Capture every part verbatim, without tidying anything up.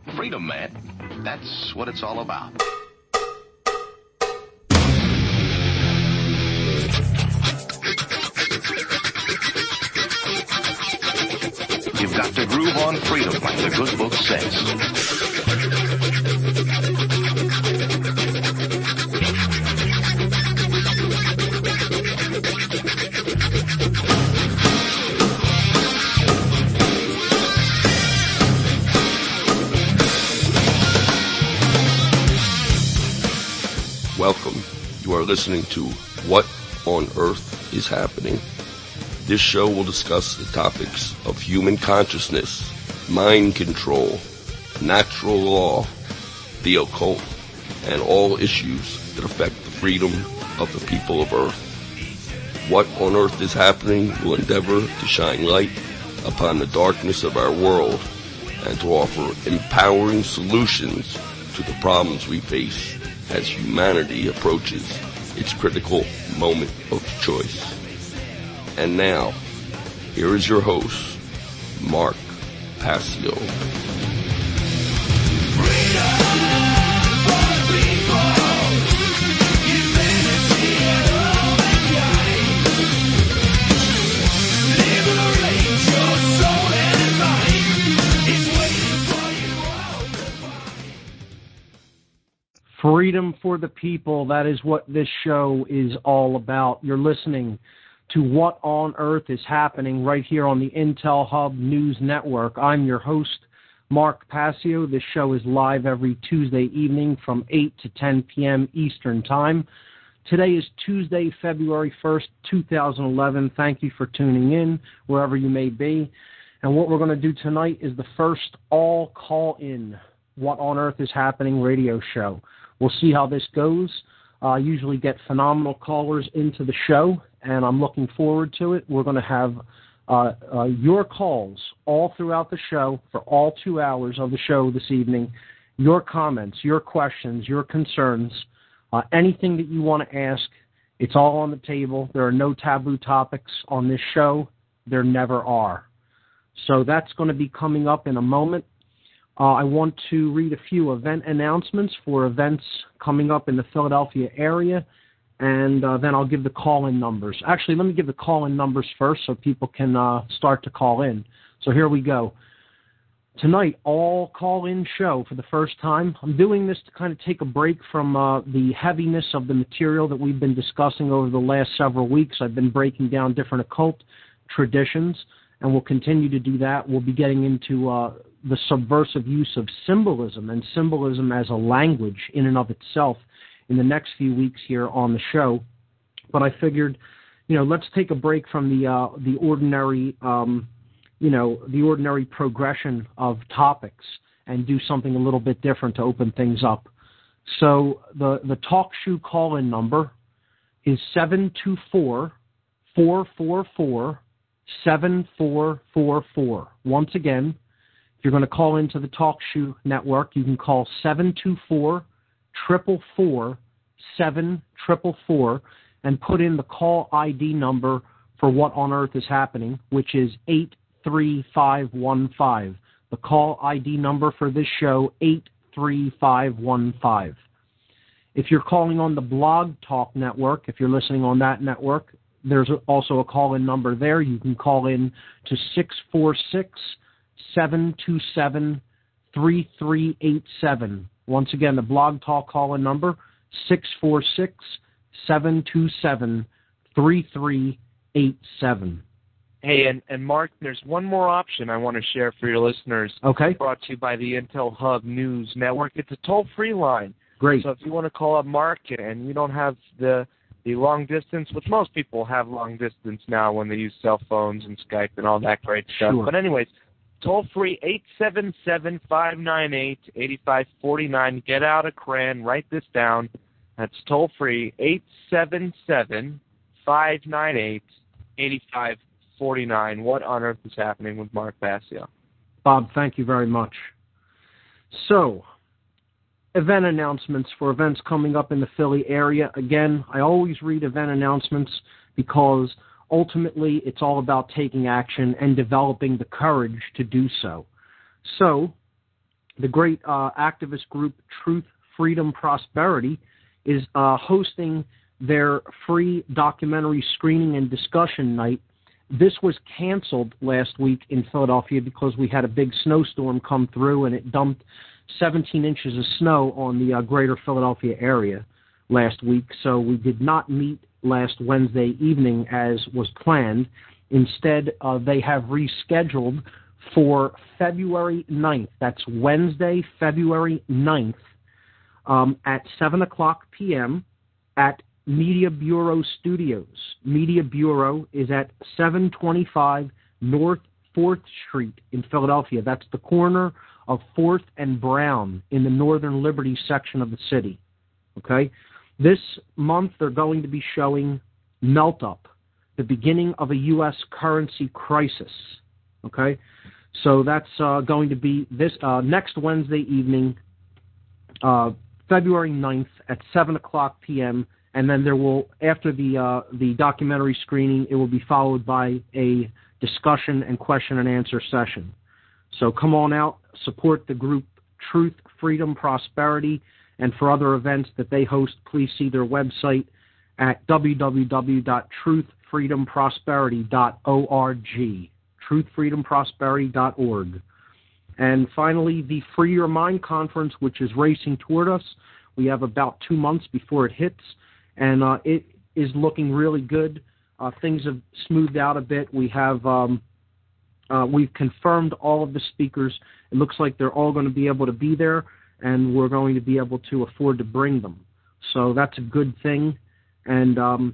Freedom, man. That's what it's all about. You've got to groove on freedom, like the good book says. Welcome. You are listening to What on Earth is Happening. This show will discuss the topics of human consciousness, mind control, natural law, the occult, and all issues that affect the freedom of the people of Earth. What on Earth is Happening will endeavor to shine light upon the darkness of our world and to offer empowering solutions to the problems we face as humanity approaches its critical moment of choice. And now, here is your host, Mark Passio. Freedom for the people, that is what this show is all about. You're listening to What on Earth is Happening right here on the Intel Hub News Network. I'm your host, Mark Passio. This show is live every Tuesday evening from eight to ten p.m. Eastern Time. Today is Tuesday, February first, two thousand eleven. Thank you for tuning in, wherever you may be. And what we're going to do tonight is the first all-call-in What on Earth is Happening radio show. We'll see how this goes. I uh, usually get phenomenal callers into the show, and I'm looking forward to it. We're going to have uh, uh, your calls all throughout the show for all two hours of the show this evening. Your comments, your questions, your concerns, uh, anything that you want to ask, it's all on the table. There are no taboo topics on this show. There never are. So that's going to be coming up in a moment. Uh, I want to read a few event announcements for events coming up in the Philadelphia area, and uh, then I'll give the call-in numbers. Actually, let me give the call-in numbers first so people can uh, start to call in. So here we go. Tonight, all call-in show for the first time. I'm doing this to kind of take a break from uh, the heaviness of the material that we've been discussing over the last several weeks. I've been breaking down different occult traditions, and we'll continue to do that. We'll be getting into uh, the subversive use of symbolism and symbolism as a language in and of itself in the next few weeks here on the show. But I figured, you know, let's take a break from the uh, the ordinary, um, you know, the ordinary progression of topics and do something a little bit different to open things up. So the the talk shoe call-in number is seven two four, four four four, seven four four four. Once again, if you're going to call into the TalkShoe Network, you can call seven two four, four four four, seven four four four and put in the call I D number for What on Earth is Happening, which is eight three five one five. The call I D number for this show, eight three five one five. If you're calling on the Blog Talk Network, if you're listening on that network, there's also a call-in number there. You can call in to six four six, seven two seven, three three eight seven. Once again, the Blog Talk call-in number, six four six, seven two seven, three three eight seven. Hey, and, and Mark, there's one more option I want to share for your listeners. Okay. Brought to you by the Intel Hub News Network. It's a toll-free line. Great. So if you want to call up Mark and you don't have the the long distance, which most people have long distance now when they use cell phones and Skype and all that great stuff. Sure. But anyways, toll-free eight seven seven, five nine eight, eight five four nine. Get out a crayon. Write this down. That's toll-free eight seven seven, five nine eight, eight five four nine. What on earth is happening with Mark Passio? Bob, thank you very much. So, event announcements for events coming up in the Philly area. Again, I always read event announcements because ultimately it's all about taking action and developing the courage to do so. So, the great uh, activist group Truth, Freedom, Prosperity is uh, hosting their free documentary screening and discussion night. This was canceled last week in Philadelphia because we had a big snowstorm come through and it dumped seventeen inches of snow on the uh, greater Philadelphia area last week. So we did not meet last Wednesday evening as was planned. Instead, uh, they have rescheduled for February ninth. That's Wednesday, February ninth, um, at seven o'clock p.m. at Media Bureau Studios. Media Bureau is at seven twenty-five North fourth Street in Philadelphia. That's the corner of fourth and Brown in the Northern Liberty section of the city. Okay? This month they're going to be showing Melt Up, the beginning of a U S currency crisis. Okay? So that's uh, going to be this uh, next Wednesday evening, uh, February ninth at seven o'clock p.m., and then there will, after the uh, the documentary screening, it will be followed by a discussion and question and answer session. So come on out, support the group Truth, Freedom, Prosperity, and for other events that they host, please see their website at w w w dot truth freedom prosperity dot org. truth freedom prosperity dot org. And finally, the Free Your Mind Conference, which is racing toward us. We have about two months before it hits, and uh, it is looking really good. Uh, things have smoothed out a bit. We have um, uh, we've confirmed all of the speakers. It looks like they're all going to be able to be there, and we're going to be able to afford to bring them. So that's a good thing. And um,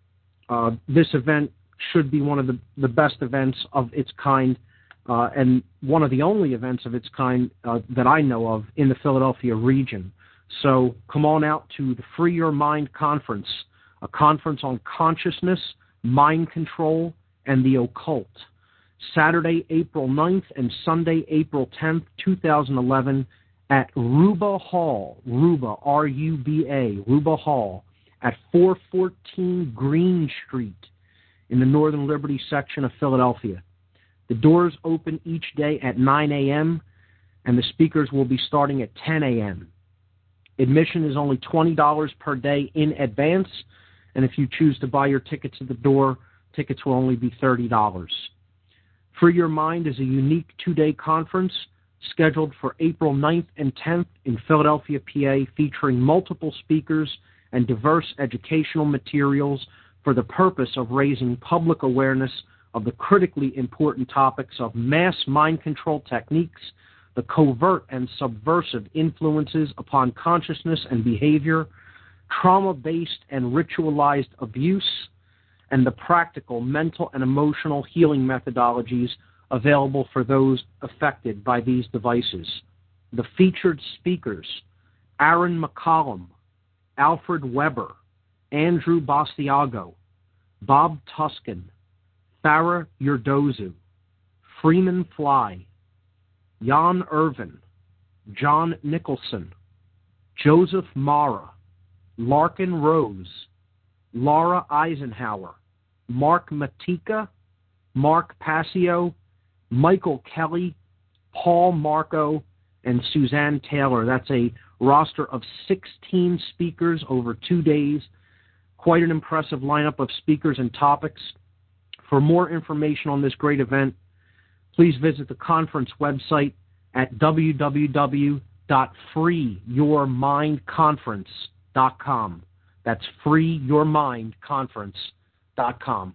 uh, this event should be one of the, the best events of its kind, uh, and one of the only events of its kind uh, that I know of in the Philadelphia region. So come on out to the Free Your Mind Conference, a conference on consciousness, mind control, and the occult. Saturday, April ninth and Sunday, April tenth, two thousand eleven at Ruba Hall, Ruba, R U B A, Ruba Hall, at four fourteen Green Street in the Northern Liberty section of Philadelphia. The doors open each day at nine a.m., and the speakers will be starting at ten a.m. Admission is only twenty dollars per day in advance, and if you choose to buy your tickets at the door, tickets will only be thirty dollars. Free Your Mind is a unique two-day conference scheduled for April ninth and tenth in Philadelphia, P A, featuring multiple speakers and diverse educational materials for the purpose of raising public awareness of the critically important topics of mass mind control techniques, the covert and subversive influences upon consciousness and behavior, trauma-based and ritualized abuse, and the practical mental and emotional healing methodologies available for those affected by these devices. The featured speakers, Aaron McCollum, Alfred Weber, Andrew Bastiago, Bob Tuskin, Farah Yurdozu, Freeman Fly, Jan Irvin, John Nicholson, Joseph Mara, Larkin Rose, Laura Eisenhower, Mark Matika, Mark Passio, Michael Kelly, Paul Marco, and Suzanne Taylor. That's a roster of sixteen speakers over two days. Quite an impressive lineup of speakers and topics. For more information on this great event, please visit the conference website at w w w dot free your mind conference dot com. That's free your mind conference dot com.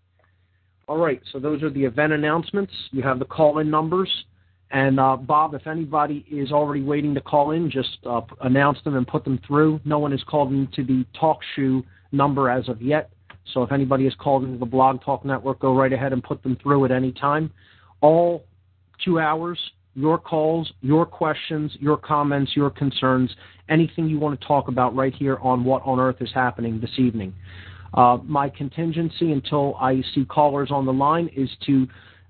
All right, so those are the event announcements. You have the call-in numbers. And, uh, Bob, if anybody is already waiting to call in, just uh, announce them and put them through. No one has called into the TalkShoe number as of yet. So if anybody has called into the Blog Talk Network, go right ahead and put them through at any time. All two hours, your calls, your questions, your comments, your concerns, anything you want to talk about right here on What on Earth is Happening this evening. Uh, my contingency until I see callers on the line is to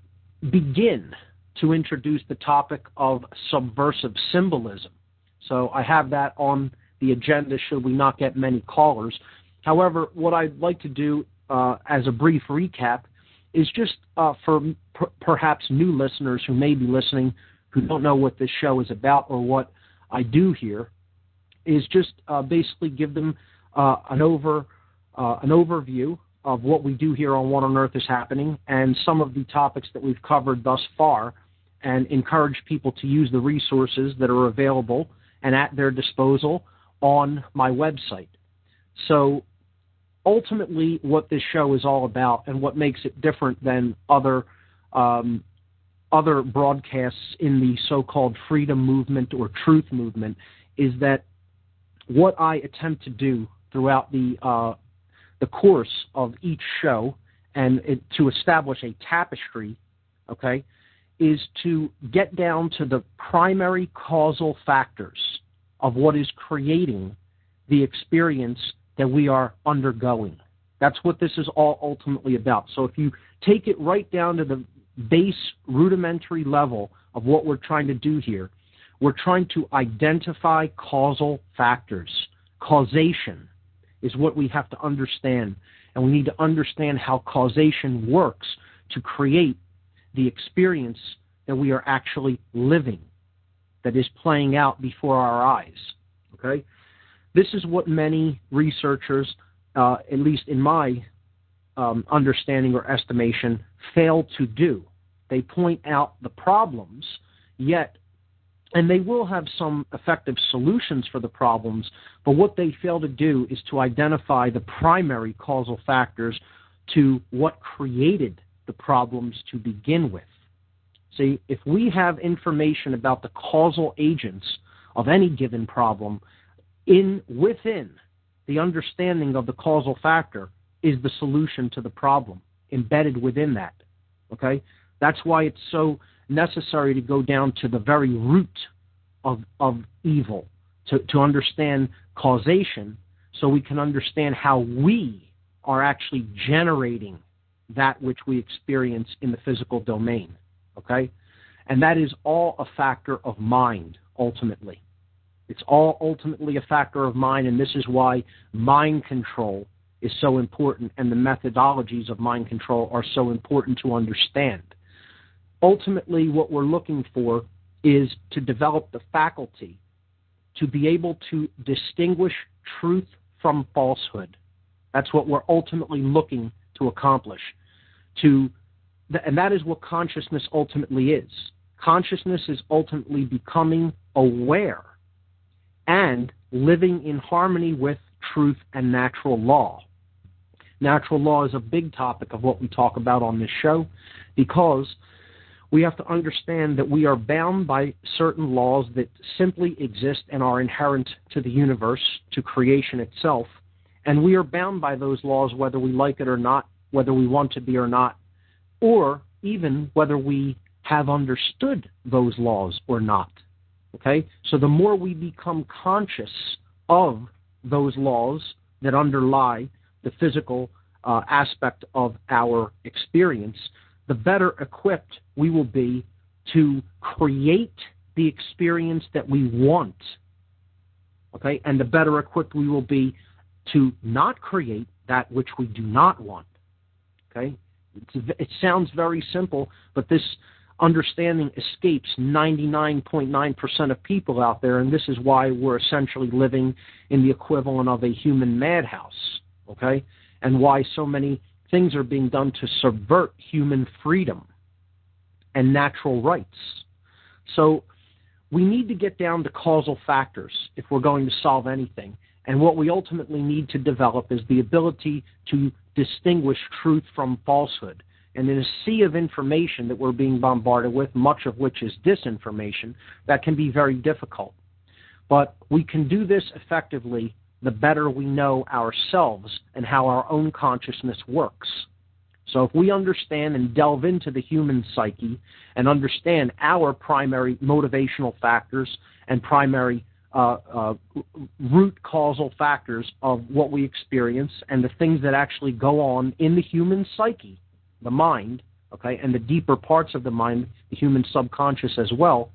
begin to introduce the topic of subversive symbolism. So I have that on the agenda should we not get many callers. However, what I'd like to do uh, as a brief recap is just uh, for per- perhaps new listeners who may be listening who don't know what this show is about or what I do here, is just uh, basically give them uh, an over uh, an overview of what we do here on What on Earth is Happening and some of the topics that we've covered thus far, and encourage people to use the resources that are available and at their disposal on my website. So ultimately what this show is all about and what makes it different than other um, other broadcasts in the so-called freedom movement or truth movement is that what I attempt to do throughout the uh, the course of each show and it, to establish a tapestry, okay, is to get down to the primary causal factors of what is creating the experience that we are undergoing. That's what this is all ultimately about. So if you take it right down to the base rudimentary level of what we're trying to do here, we're trying to identify causal factors. Causation is what we have to understand, and we need to understand how causation works to create the experience that we are actually living, that is playing out before our eyes. Okay? This is what many researchers, uh, at least in my um, understanding or estimation, fail to do. They point out the problems, yet, and they will have some effective solutions for the problems, but what they fail to do is to identify the primary causal factors to what created the problems to begin with. See, if we have information about the causal agents of any given problem, in within the understanding of the causal factor is the solution to the problem, embedded within that. Okay? That's why it's so necessary to go down to the very root of, of evil, to, to understand causation so we can understand how we are actually generating that which we experience in the physical domain. Okay? And that is all a factor of mind, ultimately. It's all ultimately a factor of mind, and this is why mind control is so important and the methodologies of mind control are so important to understand. Ultimately, what we're looking for is to develop the faculty to be able to distinguish truth from falsehood. That's what we're ultimately looking to accomplish. To, and that is what consciousness ultimately is. Consciousness is ultimately becoming aware and living in harmony with truth and natural law. Natural law is a big topic of what we talk about on this show because we have to understand that we are bound by certain laws that simply exist and are inherent to the universe, to creation itself, and we are bound by those laws whether we like it or not, whether we want to be or not, or even whether we have understood those laws or not. Okay? So the more we become conscious of those laws that underlie the physical uh, aspect of our experience, the better equipped we will be to create the experience that we want. Okay? And the better equipped we will be to not create that which we do not want. Okay? It's, it sounds very simple, but this understanding escapes ninety-nine point nine percent of people out there, and this is why we're essentially living in the equivalent of a human madhouse, okay? And why so many things are being done to subvert human freedom and natural rights. So we need to get down to causal factors if we're going to solve anything. And what we ultimately need to develop is the ability to distinguish truth from falsehood. And in a sea of information that we're being bombarded with, much of which is disinformation, that can be very difficult. But we can do this effectively the better we know ourselves and how our own consciousness works. So if we understand and delve into the human psyche and understand our primary motivational factors and primary uh, uh, root causal factors of what we experience and the things that actually go on in the human psyche, the mind, okay, and the deeper parts of the mind, the human subconscious as well,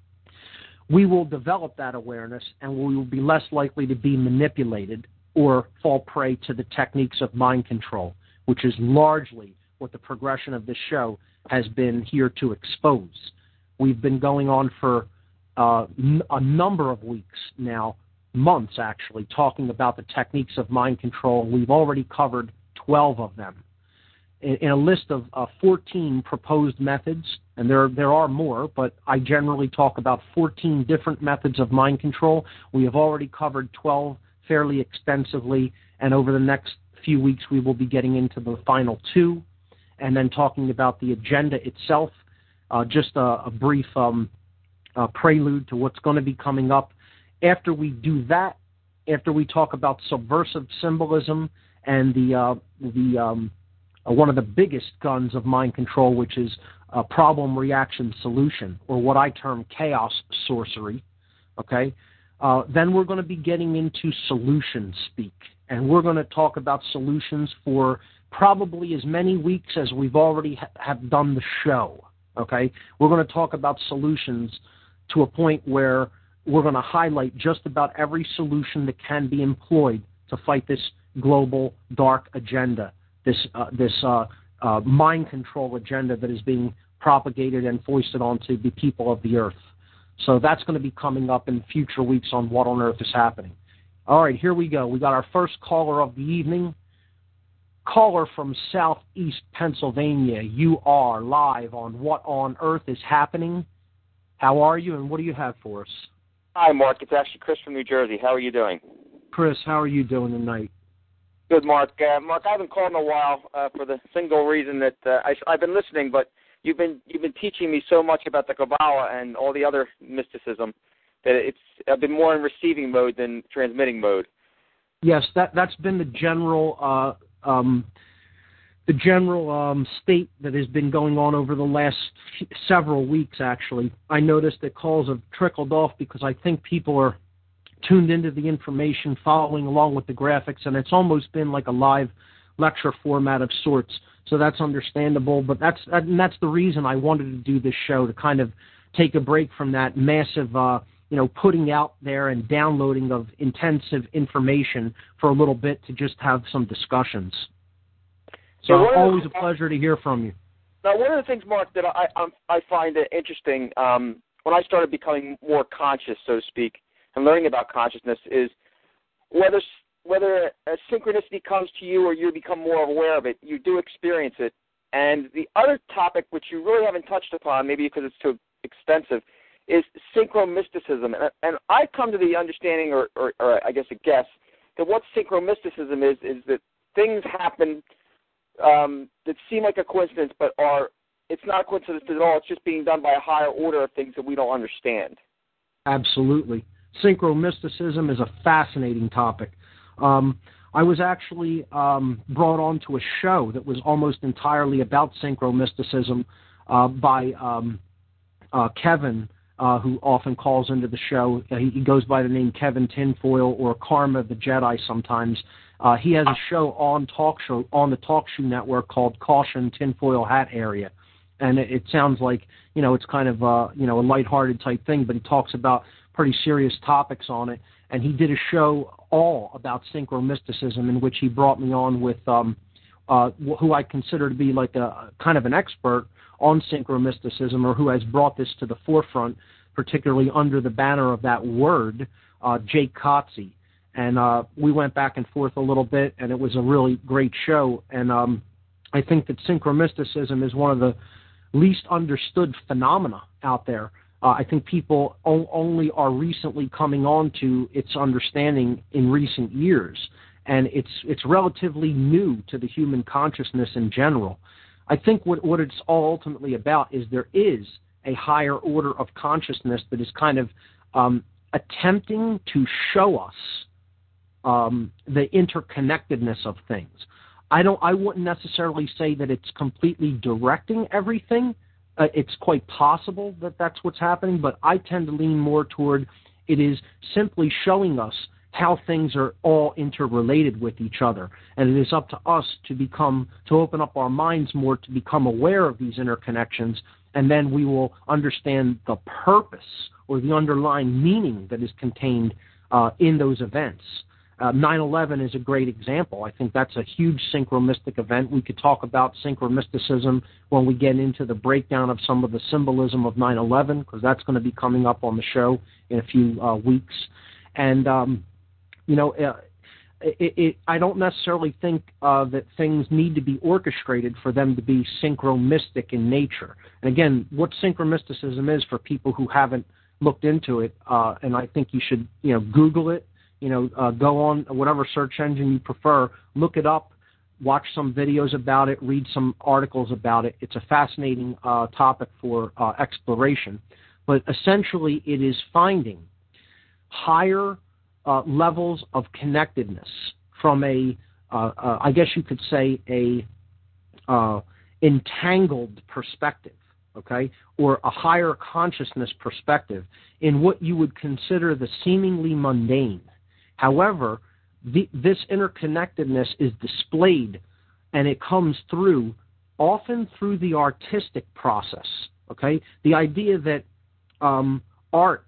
we will develop that awareness and we will be less likely to be manipulated or fall prey to the techniques of mind control, which is largely what the progression of this show has been here to expose. We've been going on for uh, n- a number of weeks now, months actually, talking about the techniques of mind control. We've already covered twelve of them. In, in a list of uh, fourteen proposed methods, and there, there are more, but I generally talk about fourteen different methods of mind control. We have already covered twelve fairly extensively, and over the next few weeks we will be getting into the final two, and then talking about the agenda itself. Uh, just a, a brief um, uh, prelude to what's going to be coming up. After we do that, after we talk about subversive symbolism and the uh, the um, uh, one of the biggest guns of mind control, which is uh, problem, reaction, solution, or what I term chaos sorcery, okay, uh, then we're going to be getting into solution speak. And we're going to talk about solutions for probably as many weeks as we've already ha- have done the show. Okay, we're going to talk about solutions to a point where we're going to highlight just about every solution that can be employed to fight this global dark agenda, this uh, this uh, uh, mind control agenda that is being propagated and foisted onto the people of the earth. So that's going to be coming up in future weeks on What on Earth is Happening. All right, here we go. We got our first caller of the evening. Caller from Southeast Pennsylvania, you are live on What on Earth is Happening. How are you, and what do you have for us? Hi, Mark. It's actually Chris from New Jersey. How are you doing? Chris, how are you doing tonight? Good, Mark. Uh, Mark, I haven't called in a while uh, for the single reason that uh, I, I've been listening, but you've been you've been teaching me so much about the Kabbalah and all the other mysticism that it's I've been more in receiving mode than transmitting mode. Yes, that that's been the general. Uh, Um, the general um, state that has been going on over the last f- several weeks, actually. I noticed that calls have trickled off because I think people are tuned into the information, following along with the graphics, and it's almost been like a live lecture format of sorts. So that's understandable, but that's and that's the reason I wanted to do this show, to kind of take a break from that massive uh, you know, putting out there and downloading of intensive information for a little bit to just have some discussions. So yeah, always the, a pleasure to hear from you. Now, one of the things, Mark, that I I, I find interesting um, when I started becoming more conscious, so to speak, and learning about consciousness is whether whether a synchronicity comes to you or you become more aware of it, you do experience it. And the other topic, which you really haven't touched upon, maybe because it's too extensive, is synchromysticism. And, and I've come to the understanding, or, or, or I guess a guess, that what synchromysticism is, is that things happen um, that seem like a coincidence, but are it's not a coincidence at all. It's just being done by a higher order of things that we don't understand. Absolutely. Synchromysticism is a fascinating topic. Um, I was actually um, brought on to a show that was almost entirely about synchromysticism uh, by um, uh, Kevin, Uh, who often calls into the show. Uh, he, he goes by the name Kevin Tinfoil, or Karma the Jedi sometimes. Uh, he has a show on talk show on the Talk Shoe Network called Caution Tinfoil Hat Area, and it, it sounds like, you know, it's kind of uh, you know, a lighthearted type thing, but he talks about pretty serious topics on it. And he did a show all about synchromysticism, in which he brought me on with um, uh, who I consider to be like a kind of an expert on synchromysticism, or who has brought this to the forefront, particularly under the banner of that word, uh, Jake Kotze. And uh, we went back and forth a little bit, and it was a really great show. And um, I think that synchromysticism is one of the least understood phenomena out there. Uh, I think people o- only are recently coming on to its understanding in recent years, and it's it's relatively new to the human consciousness in general. I think what, what it's all ultimately about is there is a higher order of consciousness that is kind of um, attempting to show us um, the interconnectedness of things. I don't. I wouldn't necessarily say that it's completely directing everything. Uh, it's quite possible that that's what's happening, but I tend to lean more toward it is simply showing us how things are all interrelated with each other. And it is up to us to become, to open up our minds more, to become aware of these interconnections, and then we will understand the purpose or the underlying meaning that is contained uh, in those events. uh, nine eleven is a great example. I think that's a huge synchromystic event. We could talk about synchromysticism when we get into the breakdown of some of the symbolism of nine eleven, because that's going to be coming up on the show in a few uh, weeks. And, um, you know, uh, It, it, I don't necessarily think uh, that things need to be orchestrated for them to be synchromystic in nature. And again, what synchromysticism is for people who haven't looked into it, uh, and I think you should, you know, Google it, you know, uh, go on whatever search engine you prefer, look it up, watch some videos about it, read some articles about it. It's a fascinating uh, topic for uh, exploration. But essentially, it is finding higher Uh, levels of connectedness from a, uh, uh, I guess you could say, a uh, entangled perspective, okay, or a higher consciousness perspective in what you would consider the seemingly mundane. However, the, this interconnectedness is displayed, and it comes through, often through the artistic process, okay, the idea that um, art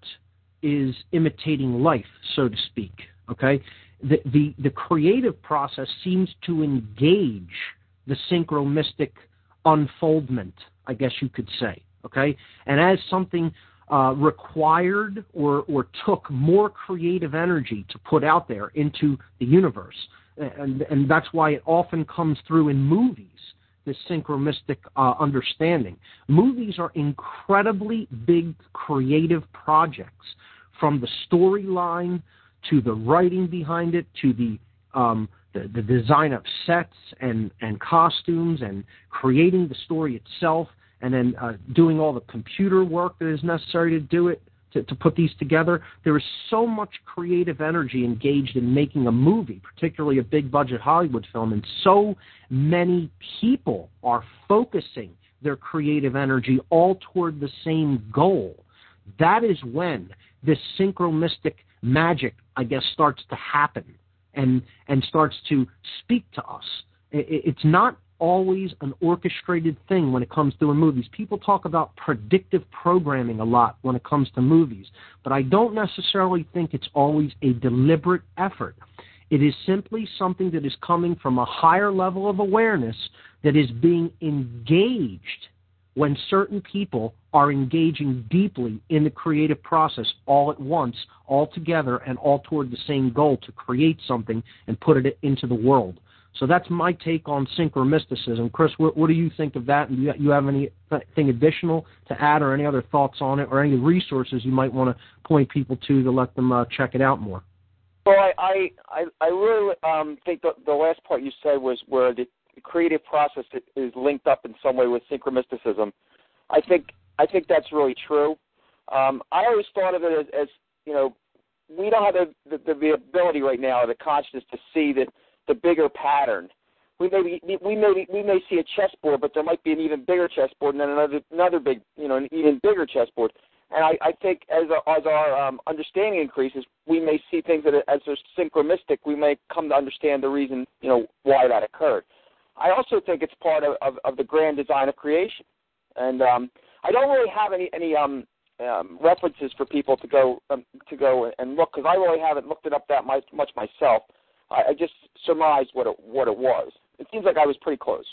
is imitating life, so to speak, okay? The, the the creative process seems to engage the synchromystic unfoldment, I guess you could say, okay? And as something uh, required or, or took more creative energy to put out there into the universe, and, and that's why it often comes through in movies, this synchromystic uh, understanding. Movies are incredibly big creative projects, from the storyline to the writing behind it to the, um, the the design of sets and, and costumes and creating the story itself, and then uh, doing all the computer work that is necessary to do it, to, to put these together. There is so much creative energy engaged in making a movie, particularly a big-budget Hollywood film, and so many people are focusing their creative energy all toward the same goal. That is when this synchromystic magic, I guess, starts to happen and and starts to speak to us. It's not always an orchestrated thing when it comes to movies. People talk about predictive programming a lot when it comes to movies, but I don't necessarily think it's always a deliberate effort. It is simply something that is coming from a higher level of awareness that is being engaged when certain people are engaging deeply in the creative process all at once, all together, and all toward the same goal to create something and put it into the world. So that's my take on synchromysticism. Chris, what, what do you think of that? And you, you have anything additional to add or any other thoughts on it or any resources you might want to point people to to let them uh, check it out more? Well, I, I, I really um, think the, the last part you said was where the creative process is linked up in some way with synchromysticism. I think I think that's really true. Um, I always thought of it as, as you know, we don't have the, the, the ability right now, the consciousness, to see the, the bigger pattern. We may be, we may we may see a chessboard, but there might be an even bigger chessboard and then another another big, you know, an even bigger chessboard. And I, I think as our, as our um, understanding increases, we may see things that as they're synchromystic, we may come to understand the reason, you know, why that occurred. I also think it's part of, of, of the grand design of creation. And um, I don't really have any, any um, um, references for people to go um, to go and look, because I really haven't looked it up that much, much myself. I, I just surmised what it, what it was. It seems like I was pretty close.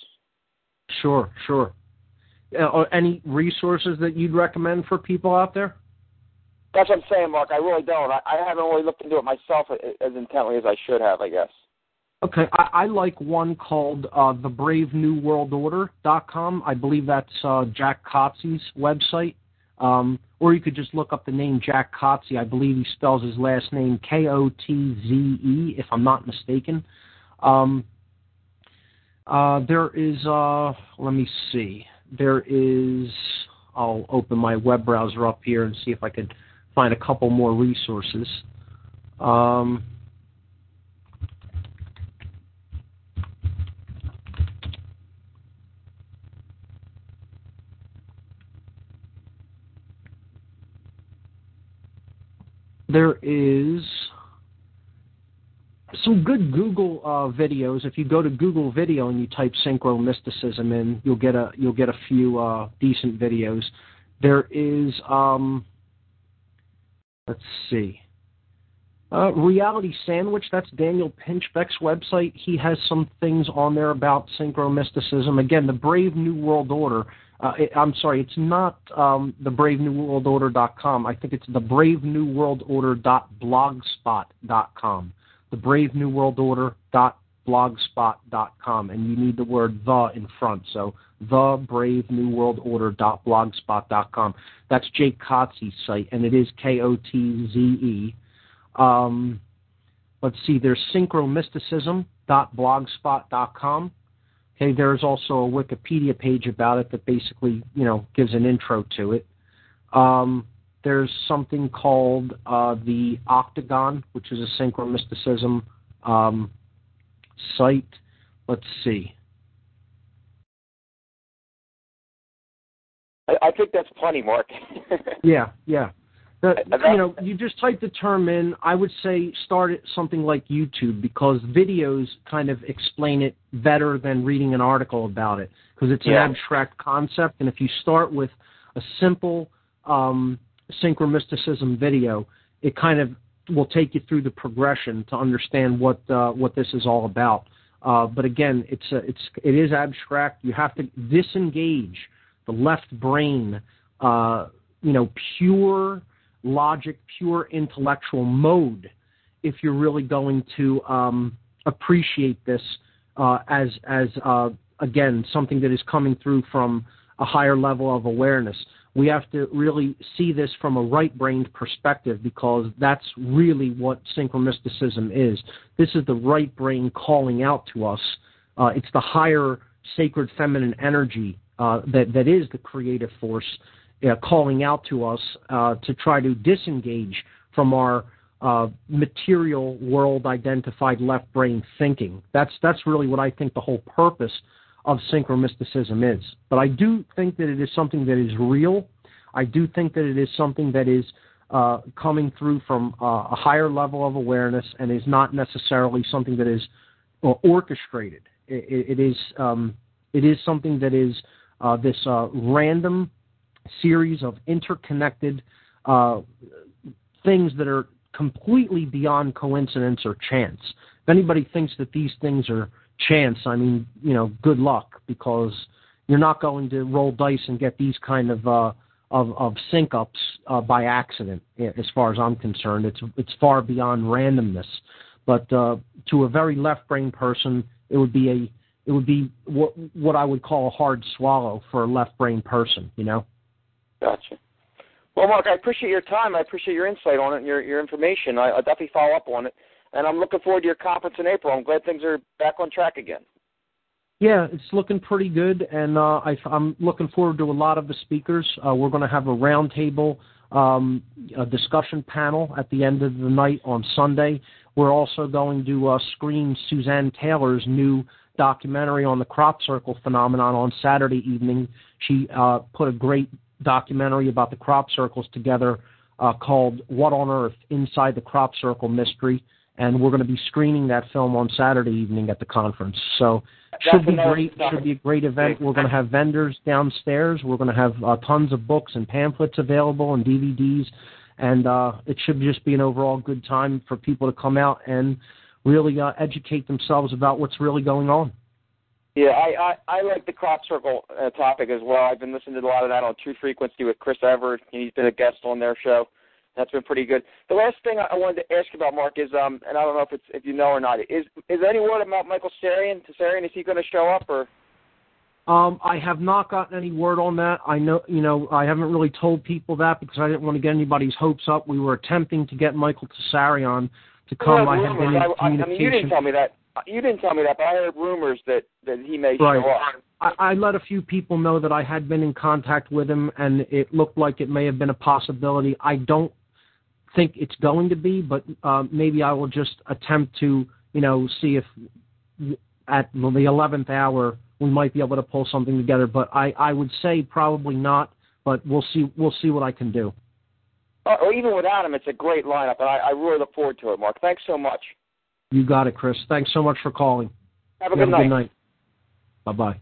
Sure, sure. Uh, any resources that you'd recommend for people out there? That's what I'm saying, Mark. I really don't. I, I haven't really looked into it myself as intently as I should have, I guess. Okay, I, I like one called uh, the brave new world order dot com. I believe that's uh, Jack Kotze's website. Um, or you could just look up the name Jack Kotze. I believe he spells his last name K O T Z E, if I'm not mistaken. Um, uh, there is, uh, let me see. There is, I'll open my web browser up here and see if I could find a couple more resources. Um, there is some good Google uh, videos. If you go to Google Video and you type synchromysticism in, you'll get a you'll get a few uh, decent videos. There is, um, let's see, Uh, Reality Sandwich, that's Daniel Pinchbeck's website. He has some things on there about synchromysticism. Again, the Brave New World Order. Uh, it, I'm sorry, it's not um, the brave new world order dot com. I think it's the brave new world order dot blogspot dot com. the brave new world order dot blogspot dot com, and you need the word the in front. So the brave new world order dot blogspot dot com. That's Jake Kotze's site, and it is K O T Z E. Um, let's see, there's synchromysticism dot blogspot dot com. Okay, there's also a Wikipedia page about it that basically, you know, gives an intro to it. Um, there's something called uh, the Octagon, which is a synchromysticism um, site. Let's see. I, I think that's plenty, Mark. yeah, yeah. The, you know, you just type the term in. I would say start at something like YouTube, because videos kind of explain it better than reading an article about it, because it's yeah. an abstract concept. And if you start with a simple um, synchromysticism video, it kind of will take you through the progression to understand what uh, what this is all about. Uh, but again, it's a, it's it is abstract. You have to disengage the left brain, uh, you know, pure logic, pure intellectual mode, if you're really going to um, appreciate this uh, as, as uh, again, something that is coming through from a higher level of awareness. We have to really see this from a right-brained perspective, because that's really what synchromysticism is. This is the right brain calling out to us. Uh, it's the higher sacred feminine energy uh, that, that is the creative force Uh, calling out to us uh, to try to disengage from our uh, material world identified left brain thinking. That's that's really what I think the whole purpose of synchromysticism is. But I do think that it is something that is real. I do think that it is something that is uh, coming through from uh, a higher level of awareness, and is not necessarily something that is uh, orchestrated. It, it, it is um, it is something that is uh, this uh, random series of interconnected uh, things that are completely beyond coincidence or chance. If anybody thinks that these things are chance, I mean, you know, good luck, because you're not going to roll dice and get these kind of uh, of, of sync-ups uh, by accident. As far as I'm concerned, it's it's far beyond randomness. But uh, to a very left-brain person, it would be a it would be what what I would call a hard swallow for a left-brain person. You know. Gotcha. Well, Mark, I appreciate your time. I appreciate your insight on it and your, your information. I, I'll definitely follow up on it. And I'm looking forward to your conference in April. I'm glad things are back on track again. Yeah, it's looking pretty good, and uh, I, I'm looking forward to a lot of the speakers. Uh, we're going to have a roundtable um, a discussion panel at the end of the night on Sunday. We're also going to uh, screen Suzanne Taylor's new documentary on the crop circle phenomenon on Saturday evening. She uh, put a great documentary about the crop circles together uh, called What on Earth? Inside the Crop Circle Mystery, and we're going to be screening that film on Saturday evening at the conference. So should be great. Should be a great event. We're going to have vendors downstairs. We're going to have uh, tons of books and pamphlets available and D V Ds, and uh, it should just be an overall good time for people to come out and really uh, educate themselves about what's really going on. Yeah, I, I, I like the crop circle uh, topic as well. I've been listening to a lot of that on True Frequency with Chris Everett. He's been a guest on their show. That's been pretty good. The last thing I wanted to ask you about, Mark, is, um, and I don't know if it's if you know or not, is is there any word about Michael Tsarion? Tsarion, is he going to show up or? Um, I have not gotten any word on that. I know, you know, I haven't really told people that because I didn't want to get anybody's hopes up. We were attempting to get Michael Tsarion to come. Well, I had been in I, communication. I mean, you didn't tell me that. You didn't tell me that, but I heard rumors that, that he may right. show up. I, I let a few people know that I had been in contact with him, and it looked like it may have been a possibility. I don't think it's going to be, but uh, maybe I will just attempt to, you know, see if at the eleventh hour we might be able to pull something together. But I, I would say probably not, but we'll see. We'll see what I can do. Uh, or even without him, it's a great lineup, and I, I really look forward to it, Mark. Thanks so much. You got it, Chris. Thanks so much for calling. Have a good night. Good night. Bye-bye.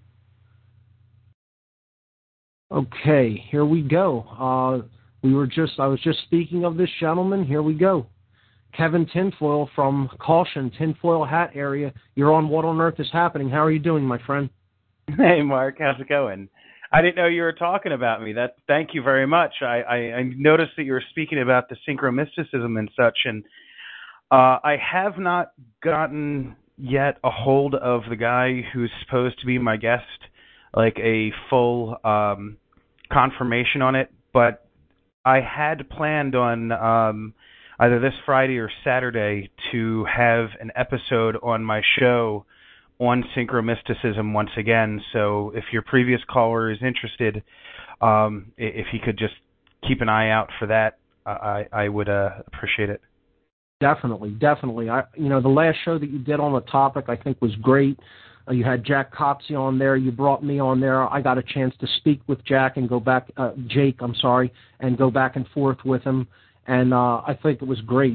Okay, here we go. Uh, we were just, I was just speaking of this gentleman. Here we go. Kevin Tinfoil from Caution, Tinfoil Hat area. You're on What on Earth is Happening. How are you doing, my friend? Hey, Mark. How's it going? I didn't know you were talking about me. That. Thank you very much. I, I, I noticed that you were speaking about the synchromysticism and such, and uh, I have not gotten yet a hold of the guy who's supposed to be my guest, like a full um, confirmation on it, but I had planned on um, either this Friday or Saturday to have an episode on my show on synchromysticism once again. So if your previous caller is interested, um, if he could just keep an eye out for that, I, I would uh, appreciate it. Definitely, definitely. I, you know, the last show that you did on the topic, I think, was great. Uh, you had Jack Copsey on there. You brought me on there. I got a chance to speak with Jack and go back, uh, Jake, I'm sorry, and go back and forth with him. And uh, I think it was great.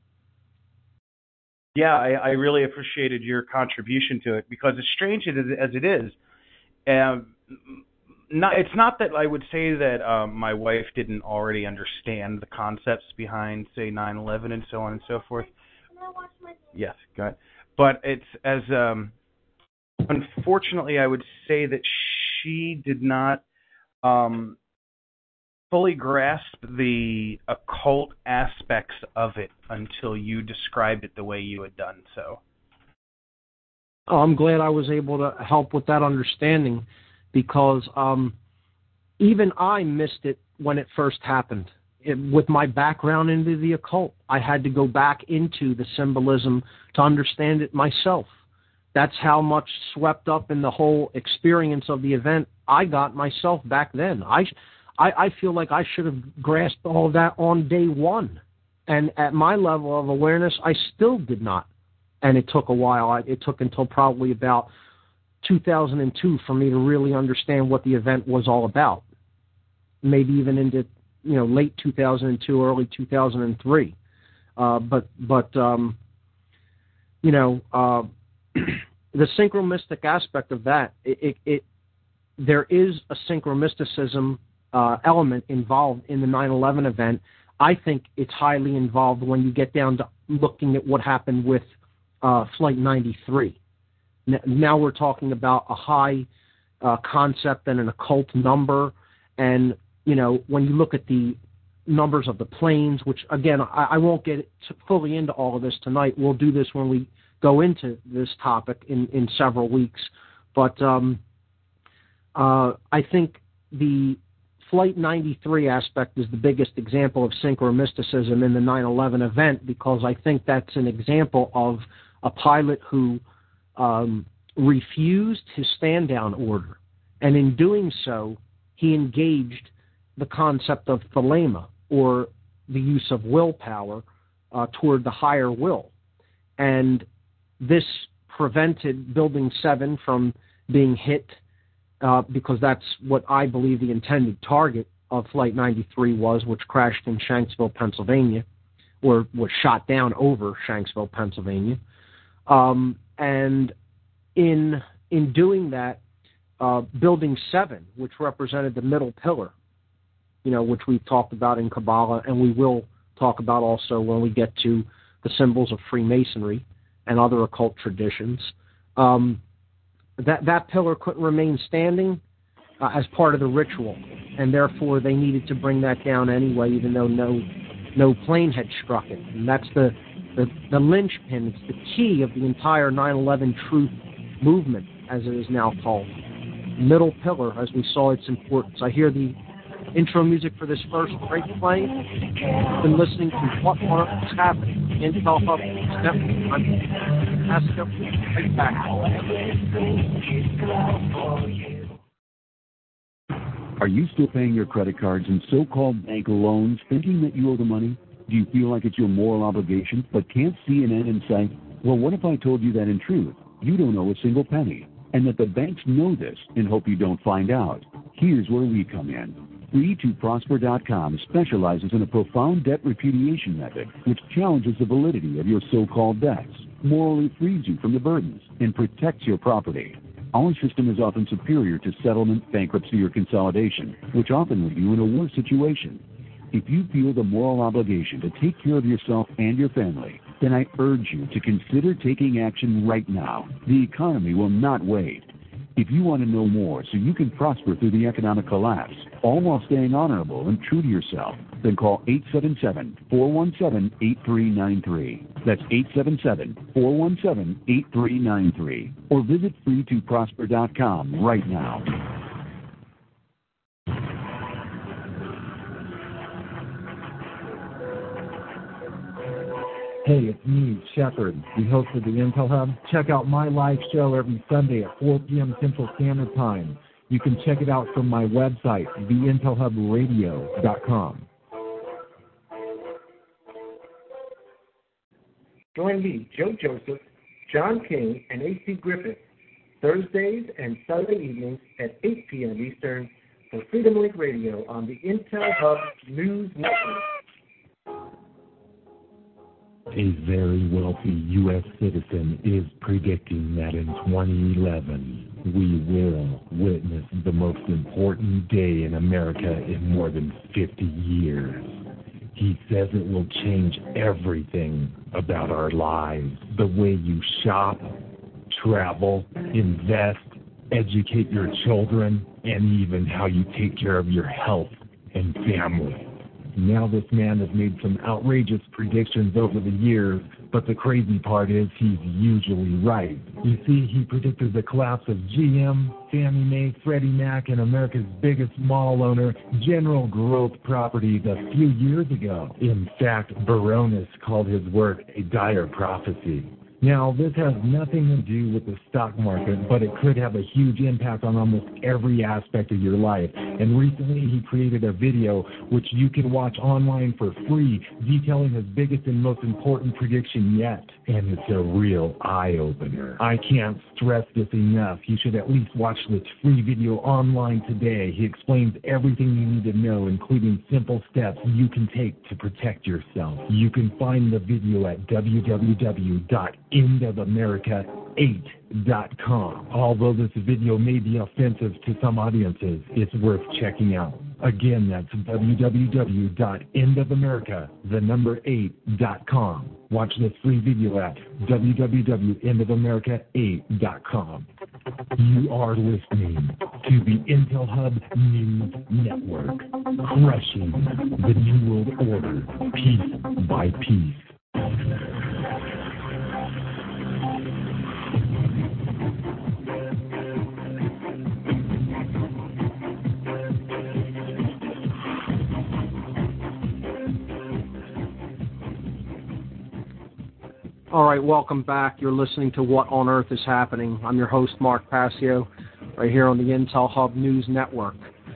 Yeah, I, I really appreciated your contribution to it, because as strange as, as it is, um, not, it's not that I would say that um, my wife didn't already understand the concepts behind, say, nine eleven and so on and so forth. Can I watch my Yes, go ahead. But it's as, um, unfortunately, I would say that she did not um, fully grasp the occult aspects of it until you described it the way you had done so. Oh, I'm glad I was able to help with that understanding, because um, even I missed it when it first happened. It, with my background into the occult, I had to go back into the symbolism to understand it myself. That's how much swept up in the whole experience of the event I got myself back then. I, I, I feel like I should have grasped all of that on day one. And at my level of awareness, I still did not. And it took a while. I, it took until probably about two thousand two for me to really understand what the event was all about. Maybe even into, you know, late two thousand two, early two thousand three. Uh, but, but um, you know, uh, the synchromystic aspect of that, it, it, it there is a synchromysticism uh, element involved in the nine eleven event. I think it's highly involved when you get down to looking at what happened with uh, Flight ninety-three. Now we're talking about a high uh, concept and an occult number. And, you know, when you look at the numbers of the planes, which, again, I, I won't get fully into all of this tonight. We'll do this when we go into this topic in, in several weeks. But um, uh, I think the Flight ninety-three aspect is the biggest example of synchromysticism in the nine eleven event, because I think that's an example of a pilot who um, refused his stand-down order. And in doing so, he engaged the concept of thelema, or the use of willpower uh, toward the higher will. And this prevented Building seven from being hit, uh, because that's what I believe the intended target of Flight ninety-three was, which crashed in Shanksville, Pennsylvania, or was shot down over Shanksville, Pennsylvania. Um, and in in doing that, uh, Building seven, which represented the middle pillar, you know, which we've talked about in Kabbalah, and we will talk about also when we get to the symbols of Freemasonry and other occult traditions, um, that, that pillar couldn't remain standing uh, as part of the ritual, and therefore they needed to bring that down anyway, even though no no plane had struck it. And that's the, the, the linchpin, it's the key of the entire nine eleven truth movement, as it is now called. Middle pillar, as we saw its importance. I hear the intro music for this first break playing. I've been listening to What on Earth is Happening, Intel Hub Network. I'm Pascal, right back. Are you still paying your credit cards and so-called bank loans, thinking that you owe the money? Do you feel like it's your moral obligation, but can't see an end in sight? Well, what if I told you that in truth, you don't owe a single penny, and that the banks know this and hope you don't find out? Here's where we come in. free to prosper dot com specializes in a profound debt repudiation method which challenges the validity of your so-called debts, morally frees you from the burdens, and protects your property. Our system is often superior to settlement, bankruptcy, or consolidation, which often leave you in a worse situation. If you feel the moral obligation to take care of yourself and your family, then I urge you to consider taking action right now. The economy will not wait. If you want to know more so you can prosper through the economic collapse, all while staying honorable and true to yourself, then call eight seven seven, four one seven, eight three nine three. That's eight seven seven, four one seven, eight three nine three. Or visit free to prosper dot com right now. Hey, it's me, Shepard, the host of the Intel Hub. Check out my live show every Sunday at four p.m. Central Standard Time. You can check it out from my website, the intel hub radio dot com. Join me, Joe Joseph, John King, and A C Griffith, Thursdays and Sunday evenings at eight p.m. Eastern for Freedom Link Radio on the Intel Hub News Network. A very wealthy U S citizen is predicting that in twenty eleven, we will witness the most important day in America in more than fifty years. He says it will change everything about our lives. The way you shop, travel, invest, educate your children, and even how you take care of your health and family. Now this man has made some outrageous predictions over the years, but the crazy part is he's usually right. You see, he predicted the collapse of G M, Fannie Mae, Freddie Mac, and America's biggest mall owner, General Growth Properties, a few years ago. In fact, Baronis called his work a dire prophecy. Now, this has nothing to do with the stock market, but it could have a huge impact on almost every aspect of your life. And recently, he created a video which you can watch online for free, detailing his biggest and most important prediction yet. And it's a real eye-opener. I can't stress this enough. You should at least watch this free video online today. He explains everything you need to know, including simple steps you can take to protect yourself. You can find the video at w w w dot end of america eight dot com. Although this video may be offensive to some audiences, it's worth checking out. Again, that's w w w dot end of america, the number eight dot com. Watch this free video at w w w dot end of america eight dot com. You are listening to the Intel Hub News Network, crushing the New World Order piece by piece. All right, welcome back. You're listening to What on Earth is Happening. I'm your host, Mark Passio, right here on the Intel Hub News Network.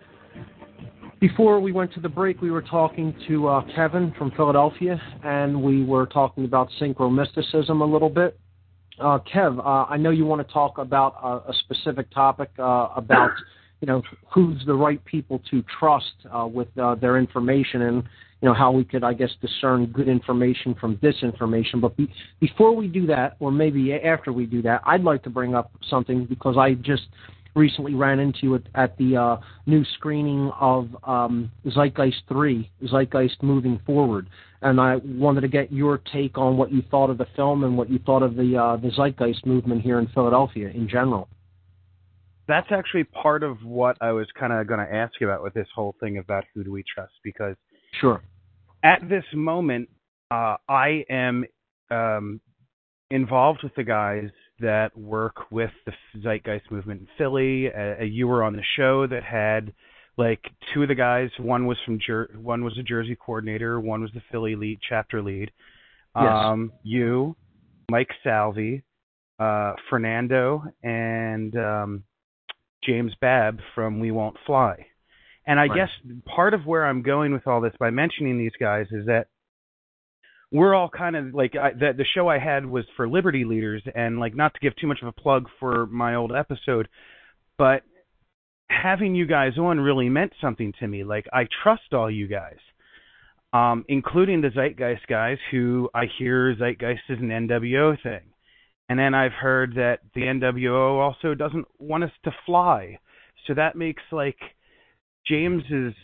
Before we went to the break, we were talking to uh, Kevin from Philadelphia, and we were talking about synchromysticism a little bit. Uh, Kev, uh, I know you want to talk about a, a specific topic uh, about, you know, who's the right people to trust uh, with uh, their information, and you know, how we could, I guess, discern good information from disinformation. But be, before we do that, or maybe after we do that, I'd like to bring up something because I just recently ran into it at the uh, new screening of um, Zeitgeist three, Zeitgeist Moving Forward. And I wanted to get your take on what you thought of the film and what you thought of the, uh, the Zeitgeist movement here in Philadelphia in general. That's actually part of what I was kind of going to ask you about with this whole thing about who do we trust, because Sure. at this moment, uh, I am um, involved with the guys that work with the Zeitgeist movement in Philly. Uh, you were on the show that had like two of the guys. One was from Jer- one was a Jersey coordinator. One was the Philly lead chapter lead. Yes. Um, you, Mike Salvi, uh, Fernando, and um, James Babb from We Won't Fly. And I Right. guess part of where I'm going with all this by mentioning these guys is that we're all kind of like I, the, the show I had was for Liberty Leaders, and like not to give too much of a plug for my old episode, but having you guys on really meant something to me. Like I trust all you guys, um, including the Zeitgeist guys, who I hear Zeitgeist is an N W O thing, and then I've heard that the N W O also doesn't want us to fly, so that makes like James's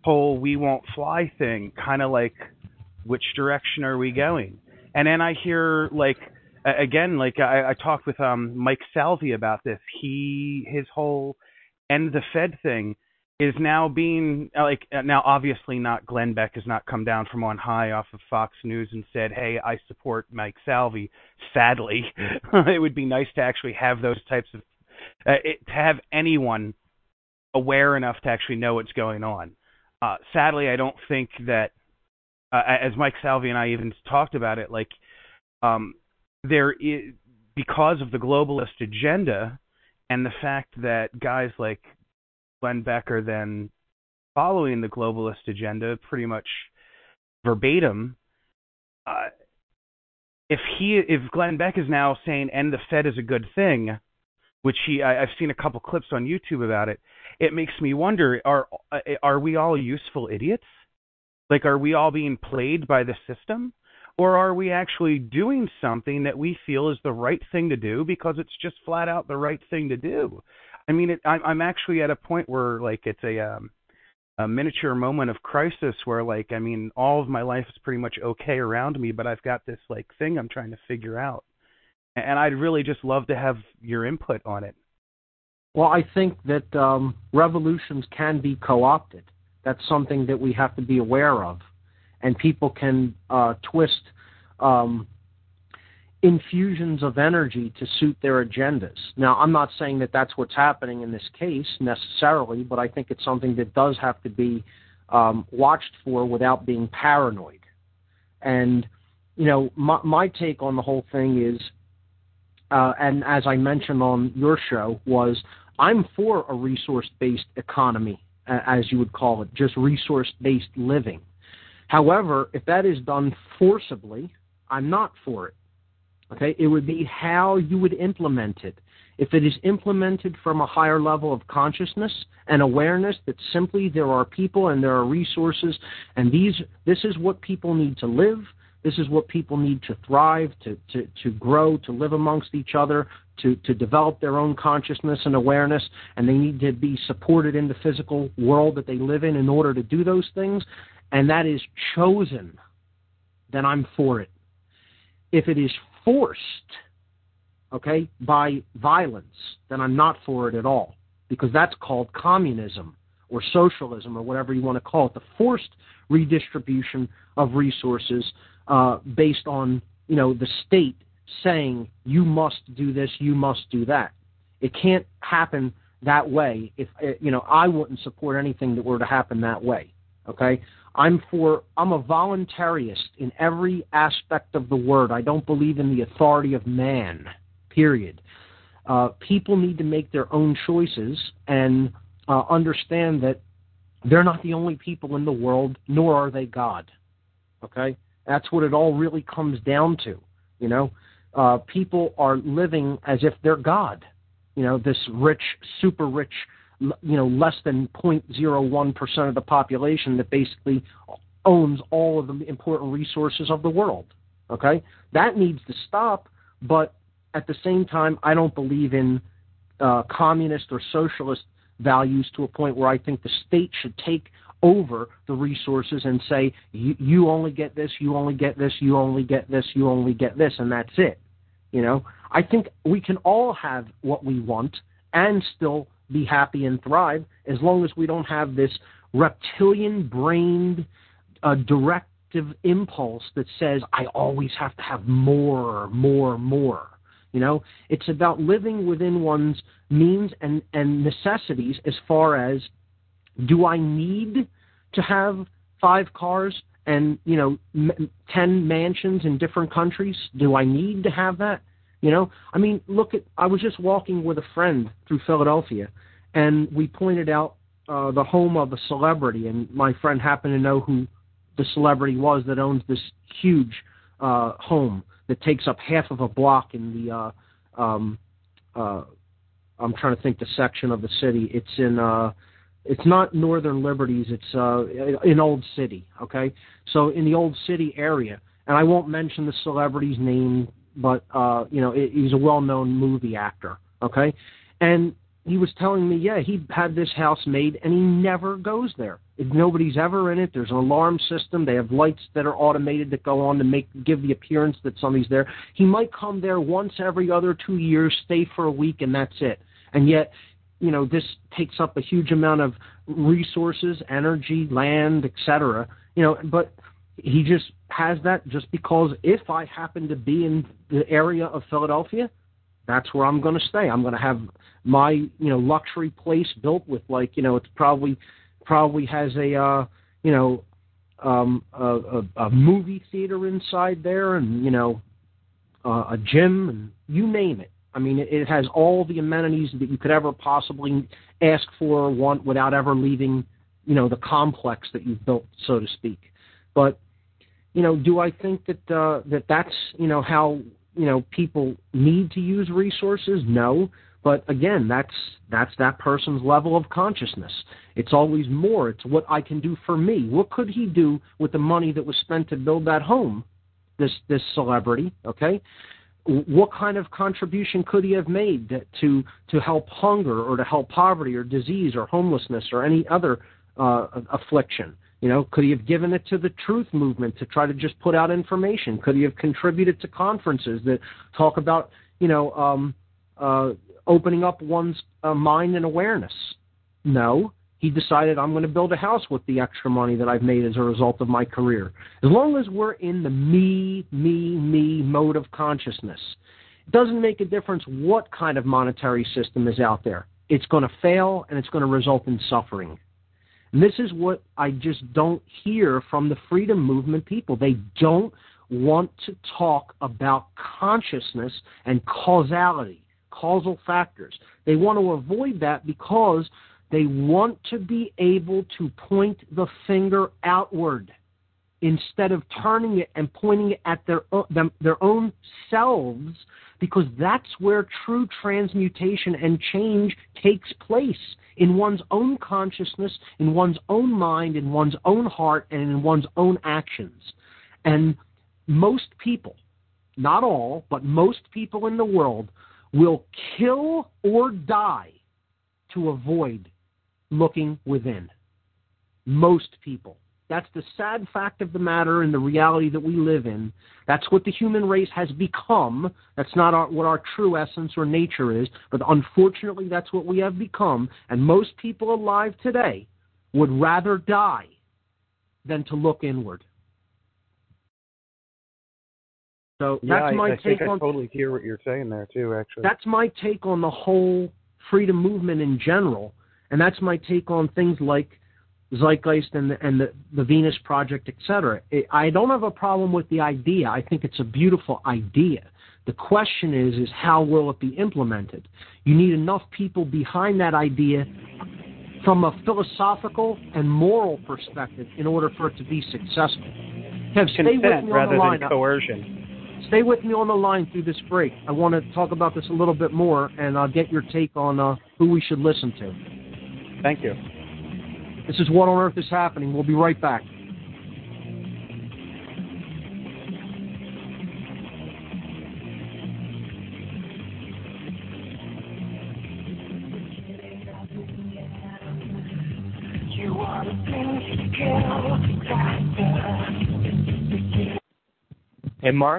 whole "we won't fly" thing, kind of like, which direction are we going? And then I hear like again, like I, I talked with um, Mike Salvi about this. He his whole end the Fed thing is now being like now obviously not Glenn Beck has not come down from on high off of Fox News and said, hey, I support Mike Salvi. Sadly, it would be nice to actually have those types of uh, it, to have anyone aware enough to actually know what's going on. Uh, sadly, I don't think that uh, as Mike Salvi and I even talked about it, like um, there is because of the globalist agenda and the fact that guys like Glenn Beck are then following the globalist agenda pretty much verbatim. Uh, if he, if Glenn Beck is now saying "end the Fed" is a good thing, which he, I, I've seen a couple clips on YouTube about it, it makes me wonder: are are we all useful idiots? Like, are we all being played by the system, or are we actually doing something that we feel is the right thing to do because it's just flat out the right thing to do? I mean, it, I'm, I'm actually at a point where, like, it's a, um, a miniature moment of crisis where, like, I mean, all of my life is pretty much okay around me, but I've got this, like, thing I'm trying to figure out. And I'd really just love to have your input on it. Well, I think that um, revolutions can be co-opted. That's something that we have to be aware of. And people can uh, twist um infusions of energy to suit their agendas. Now, I'm not saying that that's what's happening in this case necessarily, but I think it's something that does have to be um, watched for without being paranoid. And, you know, my, my take on the whole thing is, uh, and as I mentioned on your show, was I'm for a resource-based economy, as you would call it, just resource-based living. However, if that is done forcibly, I'm not for it. Okay, it would be how you would implement it. If it is implemented from a higher level of consciousness and awareness that simply there are people and there are resources, and these this is what people need to live, this is what people need to thrive, to, to, to grow, to live amongst each other, to, to develop their own consciousness and awareness, and they need to be supported in the physical world that they live in in order to do those things, and that is chosen, then I'm for it. If it is forced, okay, by violence, then I'm not for it at all, because that's called communism or socialism or whatever you want to call it, the forced redistribution of resources uh, based on, you know, the state saying you must do this, you must do that. It can't happen that way. If, you know, I wouldn't support anything that were to happen that way, okay? I'm for, I'm a voluntarist in every aspect of the word. I don't believe in the authority of man, period. Uh, people need to make their own choices and uh, understand that they're not the only people in the world, nor are they God. Okay? That's what it all really comes down to, you know? Uh, people are living as if they're God. You know, this rich, super rich, you know, less than zero point zero one percent of the population that basically owns all of the important resources of the world, okay? That needs to stop, but at the same time, I don't believe in uh, communist or socialist values to a point where I think the state should take over the resources and say, you, you only get this, you only get this, you only get this, you only get this, and that's it, you know? I think we can all have what we want and still be happy and thrive as long as we don't have this reptilian-brained uh, directive impulse that says, I always have to have more, more, more. You know, it's about living within one's means and, and necessities as far as, do I need to have five cars and, you know, m- ten mansions in different countries? Do I need to have that? You know, I mean, look at, I was just walking with a friend through Philadelphia, and we pointed out uh, the home of a celebrity, and my friend happened to know who the celebrity was that owns this huge uh, home that takes up half of a block in the, uh, um, uh, I'm trying to think the section of the city. It's in, uh, it's not Northern Liberties, it's uh, in Old City, okay? So in the Old City area, and I won't mention the celebrity's name, but, uh, you know, it, he's a well-known movie actor, okay? And he was telling me, yeah, he had this house made, and he never goes there. If nobody's ever in it. There's an alarm system. They have lights that are automated that go on to make give the appearance that somebody's there. He might come there once every other two years, stay for a week, and that's it. And yet, you know, this takes up a huge amount of resources, energy, land, et cetera. You know, but he just has that just because if I happen to be in the area of Philadelphia, that's where I'm going to stay. I'm going to have my, you know, luxury place built with, like, you know, it's probably probably has a, uh, you know, um, a, a, a movie theater inside there, and, you know, uh, a gym, and you name it. I mean, it, it has all the amenities that you could ever possibly ask for or want without ever leaving, you know, the complex that you've built, so to speak. But, you know, do I think that uh, that that's, you know, how, you know, people need to use resources? No. But again, that's that's that person's level of consciousness. It's always more. It's what I can do for me. What could he do with the money that was spent to build that home, this this celebrity, okay? What kind of contribution could he have made to to help hunger or to help poverty or disease or homelessness or any other uh, affliction? You know, could he have given it to the truth movement to try to just put out information? Could he have contributed to conferences that talk about, you know, um, uh, opening up one's uh, mind and awareness? No. He decided, I'm going to build a house with the extra money that I've made as a result of my career. As long as we're in the me, me, me mode of consciousness, it doesn't make a difference what kind of monetary system is out there. It's going to fail, and it's going to result in suffering. And this is what I just don't hear from the freedom movement people. They don't want to talk about consciousness and causality, causal factors. They want to avoid that because they want to be able to point the finger outward instead of turning it and pointing it at their own, them, their own selves, because that's where true transmutation and change takes place, in one's own consciousness, in one's own mind, in one's own heart, and in one's own actions. And most people, not all, but most people in the world will kill or die to avoid looking within. Most people. That's the sad fact of the matter and the reality that we live in. That's what the human race has become. That's not our, what our true essence or nature is, but unfortunately that's what we have become. And most people alive today would rather die than to look inward. So yeah, that's I, my I take think on. I totally hear what you're saying there too. Actually, that's my take on the whole freedom movement in general, and that's my take on things like Zeitgeist and the, and the, the Venus Project, et cetera. I don't have a problem with the idea. I think it's a beautiful idea. The question is, is how will it be implemented? You need enough people behind that idea from a philosophical and moral perspective in order for it to be successful. Kev, stay consent with me on rather the line. than coercion. Stay with me on the line through this break. I want to talk about this a little bit more, and I'll get your take on uh, who we should listen to. Thank you. This is What on Earth is Happening. We'll be right back. Hey, Mark.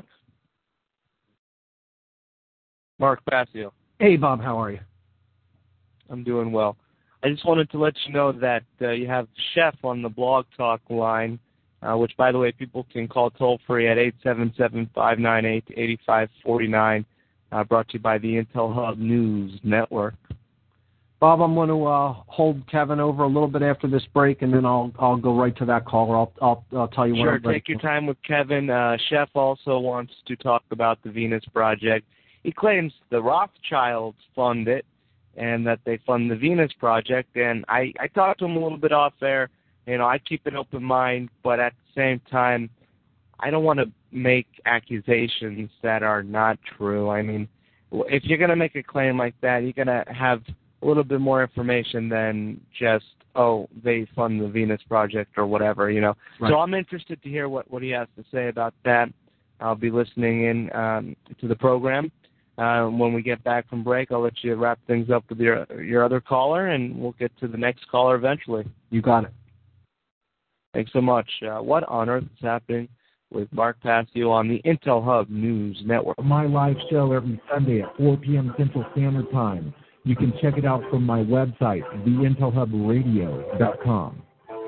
Mark Passio. Hey, Bob. How are you? I'm doing well. I just wanted to let you know that uh, you have Chef on the Blog Talk line, uh, which, by the way, people can call toll-free at eight seven seven, five nine eight, eight five four nine, uh, brought to you by the Intel Hub News Network. Bob, I'm going to uh, hold Kevin over a little bit after this break, and then I'll I'll go right to that caller. I'll I'll, I'll tell you what. Sure, I'm ready take your for. time with Kevin. Uh, Chef also wants to talk about the Venus Project. He claims the Rothschilds fund it, and that they fund the Venus Project. And I, I talked to him a little bit off there. You know, I keep an open mind, but at the same time, I don't want to make accusations that are not true. I mean, if you're going to make a claim like that, you're going to have a little bit more information than just, oh, they fund the Venus Project or whatever, you know. Right. So I'm interested to hear what, what he has to say about that. I'll be listening in um, to the program. Uh, when we get back from break, I'll let you wrap things up with your your other caller, and we'll get to the next caller eventually. You got it. Thanks so much. Uh, what on earth is happening with Mark Passio on the Intel Hub News Network? My live show every Sunday at four p.m. Central Standard Time. You can check it out from my website, the intel hub radio dot com.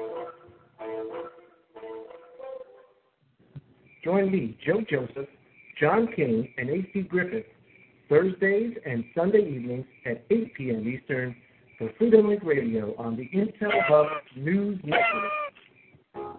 Join me, Joe Joseph, John King, and A C Griffith Thursdays and Sunday evenings at eight p.m. Eastern for Freedom Link Radio on the Intel Hub News Network.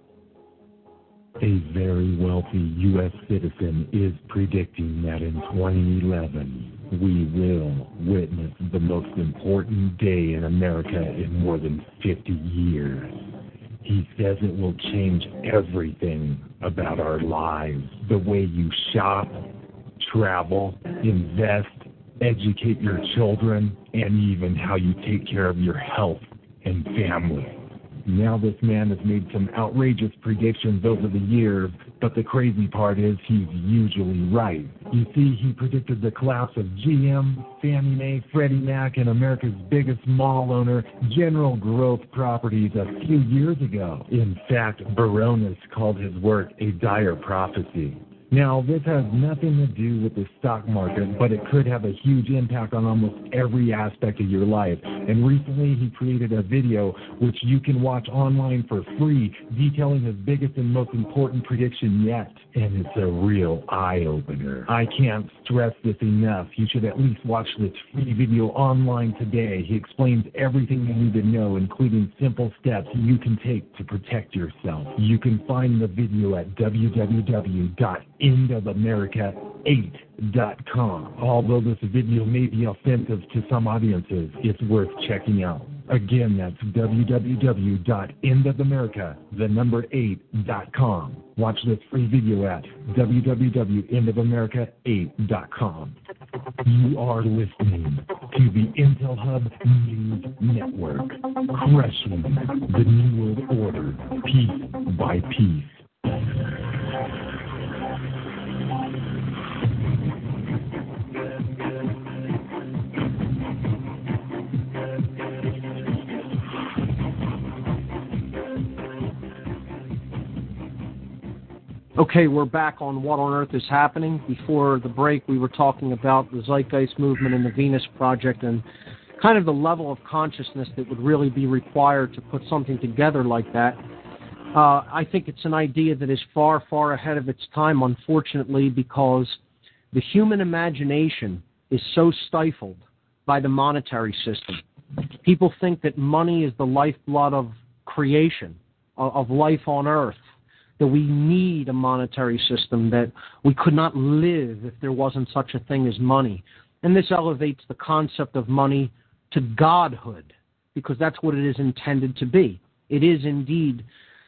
A very wealthy U S citizen is predicting that in twenty eleven, we will witness the most important day in America in more than fifty years. He says it will change everything about our lives, the way you shop, travel, invest, educate your children, and even how you take care of your health and family. Now this man has made some outrageous predictions over the years, but the crazy part is he's usually right. You see, he predicted the collapse of G M, Fannie Mae, Freddie Mac, and America's biggest mall owner, General Growth Properties, a few years ago. In fact, Baronis called his work a dire prophecy. Now, this has nothing to do with the stock market, but it could have a huge impact on almost every aspect of your life. And recently, he created a video which you can watch online for free, detailing his biggest and most important prediction yet. And it's a real eye-opener. I can't stress this enough. You should at least watch this free video online today. He explains everything you need to know, including simple steps you can take to protect yourself. You can find the video at w w w dot end of america eight dot com. Although this video may be offensive to some audiences, it's worth checking out. Again, that's w w w dot end of america, the number eight dot com. Watch this free video at w w w dot end of america eight dot com. You are listening to the Intel Hub News Network, crushing the New World Order piece by piece. Okay, we're back on What on Earth is Happening. Before the break, we were talking about the Zeitgeist Movement and the Venus Project and kind of the level of consciousness that would really be required to put something together like that. Uh, I think it's an idea that is far, far ahead of its time, unfortunately, because the human imagination is so stifled by the monetary system. People think that money is the lifeblood of creation, of life on Earth, that we need a monetary system, that we could not live if there wasn't such a thing as money. And this elevates the concept of money to godhood, because that's what it is intended to be. It is indeed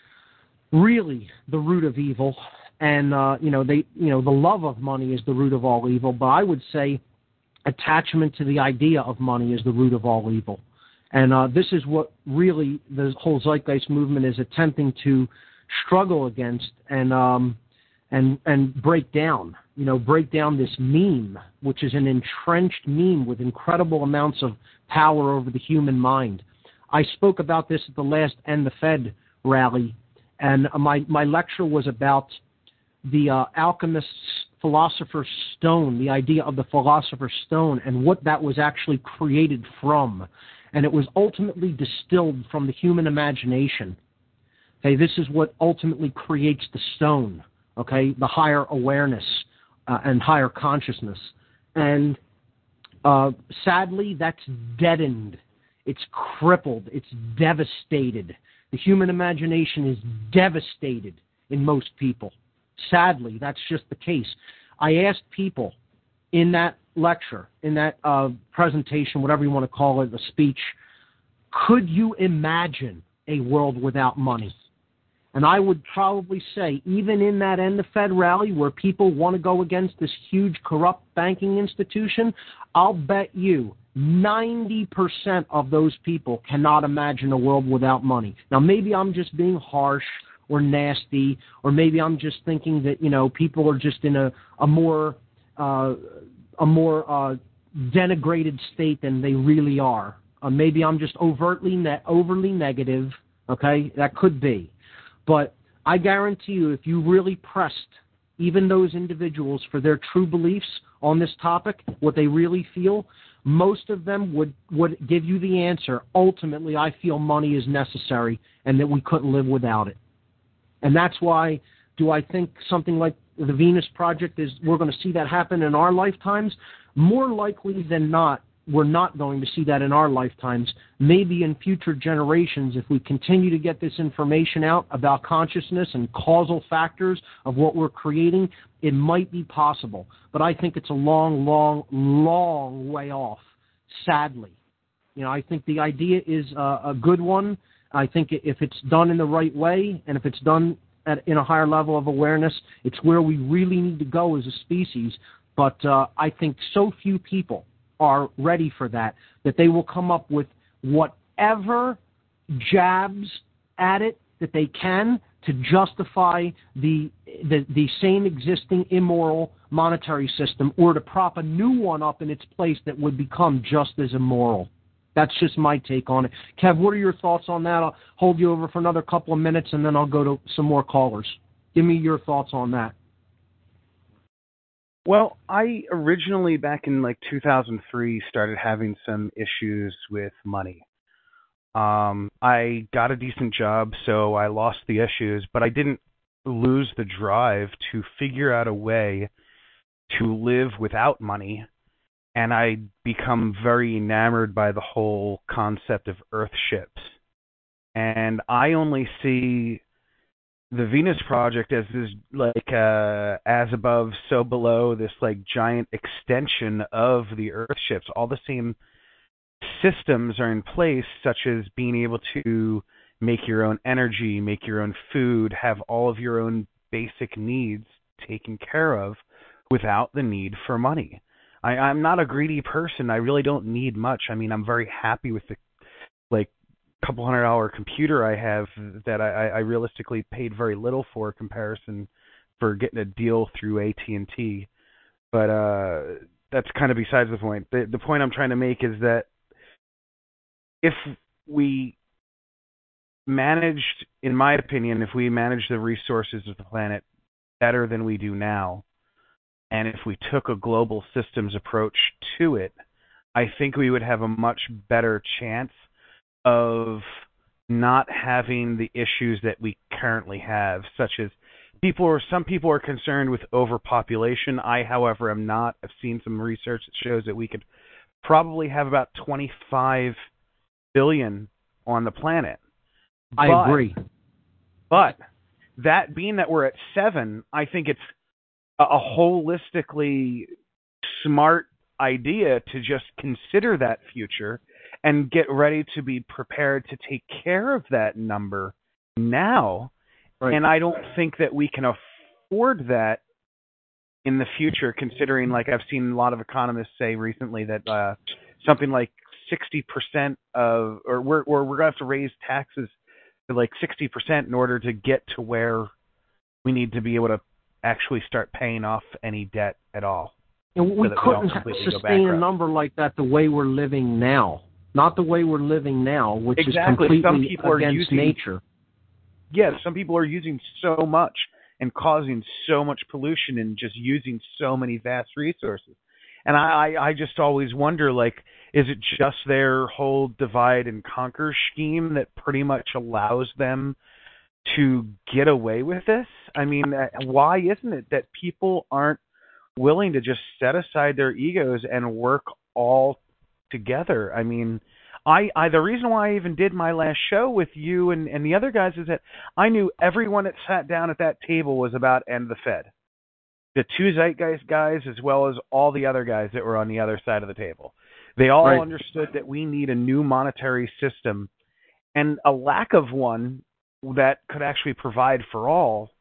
really the root of evil, and uh, you know, they, you know, the love of money is the root of all evil. But I would say attachment to the idea of money is the root of all evil. And uh, this is what really the whole Zeitgeist movement is attempting to struggle against and um, and and break down. You know, break down this meme, which is an entrenched meme with incredible amounts of power over the human mind. I spoke about this at the last End the Fed rally, and my, my lecture was about the uh, alchemist's philosopher's stone, the idea of the philosopher's stone, and what that was actually created from. And it was ultimately distilled from the human imagination. Okay, this is what ultimately creates the stone, okay, the higher awareness uh, and higher consciousness. And uh, sadly, that's deadened. It's crippled. It's devastated. The human imagination is devastated in most people. Sadly, that's just the case. I asked people in that lecture, in that uh, presentation, whatever you want to call it, the speech, could you imagine a world without money? And I would probably say, even in that End the Fed rally where people want to go against this huge corrupt banking institution, I'll bet you ninety percent of those people cannot imagine a world without money. Now, maybe I'm just being harsh or nasty, or maybe I'm just thinking that, you know, people are just in a, a more uh, a more uh, denigrated state than they really are. Uh, maybe I'm just overtly ne- overly negative. Okay, that could be, but I guarantee you, if you really pressed even those individuals for their true beliefs on this topic, what they really feel, most of them would, would give you the answer. Ultimately, I feel money is necessary and that we couldn't live without it. And that's why, do I think something like the Venus Project is, we're going to see that happen in our lifetimes? More likely than not, we're not going to see that in our lifetimes. Maybe in future generations, if we continue to get this information out about consciousness and causal factors of what we're creating, it might be possible. But I think it's a long, long, long way off, sadly. You know, I think the idea is a, a good one. I think if it's done in the right way, and if it's done at, in a higher level of awareness, it's where we really need to go as a species. But uh, I think so few people are ready for that, that they will come up with whatever jabs at it that they can to justify the, the the same existing immoral monetary system, or to prop a new one up in its place that would become just as immoral. That's just my take on it. Kev, what are your thoughts on that? I'll hold you over for another couple of minutes, and then I'll go to some more callers. Give me your thoughts on that. Well, I originally, back in like two thousand three, started having some issues with money. Um, I got a decent job, so I lost the issues, but I didn't lose the drive to figure out a way to live without money, and I become very enamored by the whole concept of Earthships. And I only see the Venus Project as this, like, uh, as above, so below, this like giant extension of the Earthships. All the same systems are in place, such as being able to make your own energy, make your own food, have all of your own basic needs taken care of without the need for money. I, I'm not a greedy person. I really don't need much. I mean, I'm very happy with the, like, couple hundred dollar computer I have that I, I realistically paid very little for comparison for getting a deal through A T and T. But uh, that's kind of besides the point. The, the point I'm trying to make is that if we managed, in my opinion, if we managed the resources of the planet better than we do now, and if we took a global systems approach to it, I think we would have a much better chance of not having the issues that we currently have, such as people or some people are concerned with overpopulation. I, however, am not. I've seen some research that shows that we could probably have about twenty-five billion on the planet. I but, agree. But that being that we're at seven, I think it's a, a holistically smart idea to just consider that future and get ready to be prepared to take care of that number now. Right. And I don't think that we can afford that in the future, considering, like, I've seen a lot of economists say recently that uh, something like sixty percent of, or we're, or we're going to have to raise taxes to like sixty percent in order to get to where we need to be able to actually start paying off any debt at all. And we so couldn't we sustain a number like that the way we're living now. Not the way we're living now, which exactly. is completely some people against are using, nature. Yeah, some people are using so much and causing so much pollution and just using so many vast resources. And I, I just always wonder, like, is it just their whole divide and conquer scheme that pretty much allows them to get away with this? I mean, why isn't it that people aren't willing to just set aside their egos and work all together? I mean, I, I the reason why I even did my last show with you and, and the other guys is that I knew everyone that sat down at that table was about end the Fed. The two Zeitgeist guys as well as all the other guys that were on the other side of the table. They all right. understood that we need a new monetary system, and a lack of one that could actually provide for all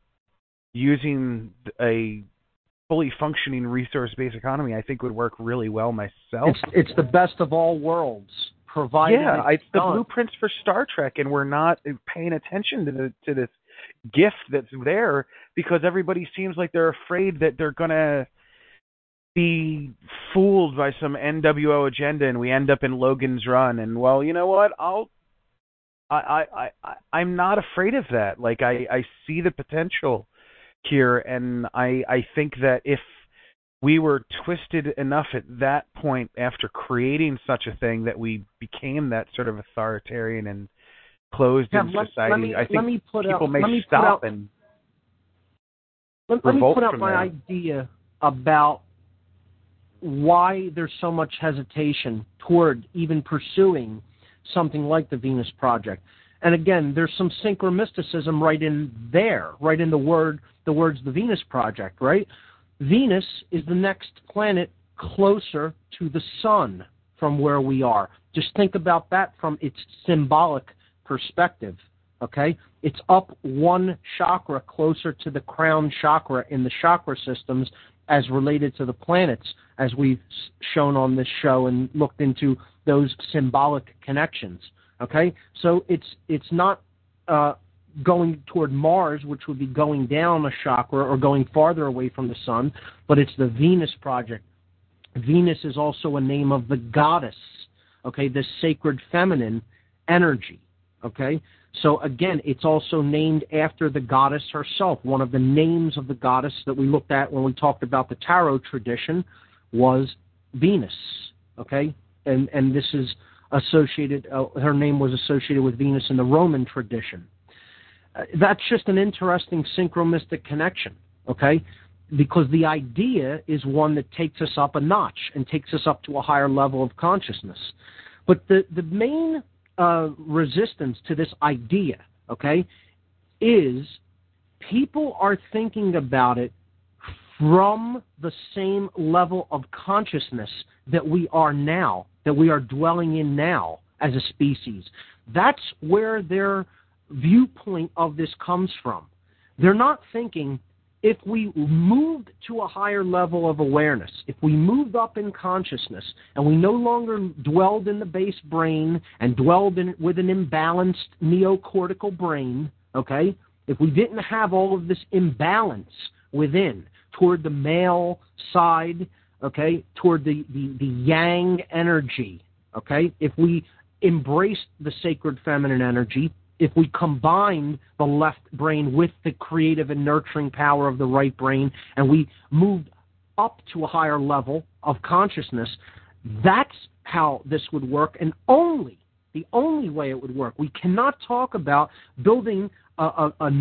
using a fully functioning resource-based economy, I think would work really well myself. It's, it's the best of all worlds, provided yeah, it's, it's the done. blueprints for Star Trek, and we're not paying attention to the, to this gift that's there because everybody seems like they're afraid that they're going to be fooled by some N W O agenda and we end up in Logan's Run. And, well, you know what? I'll, I, I, I, I'm not afraid of that. Like, I, I see the potential here, and I, I think that if we were twisted enough at that point after creating such a thing that we became that sort of authoritarian and closed yeah, in let, society, let me, I think let me put people out, may let me stop put out, and let, let me revolt put out from my there. idea about why there's so much hesitation toward even pursuing something like the Venus Project. And again, there's some synchromysticism right in there, right in the word, the words the Venus Project, right? Venus is the next planet closer to the sun from where we are. Just think about that from its symbolic perspective, okay? It's up one chakra closer to the crown chakra in the chakra systems as related to the planets, as we've shown on this show and looked into those symbolic connections, okay? So it's it's not uh, going toward Mars, which would be going down a chakra or going farther away from the sun, but it's the Venus Project. Venus is also a name of the goddess, okay, the sacred feminine energy, okay? So again, it's also named after the goddess herself. One of the names of the goddess that we looked at when we talked about the tarot tradition was Venus, okay? And and this is associated, uh, her name was associated with Venus in the Roman tradition. Uh, that's just an interesting synchromystic connection, okay? Because the idea is one that takes us up a notch and takes us up to a higher level of consciousness. But the, the main uh, resistance to this idea, okay, is people are thinking about it from the same level of consciousness that we are now, that we are dwelling in now as a species. That's where their viewpoint of this comes from. They're not thinking, if we moved to a higher level of awareness, if we moved up in consciousness and we no longer dwelled in the base brain and dwelled in, with an imbalanced neocortical brain, okay, if we didn't have all of this imbalance within toward the male side, okay, toward the, the, the yang energy, okay, if we embraced the sacred feminine energy, if we combined the left brain with the creative and nurturing power of the right brain, and we moved up to a higher level of consciousness, that's how this would work, and only, the only way it would work. We cannot talk about building a, a, a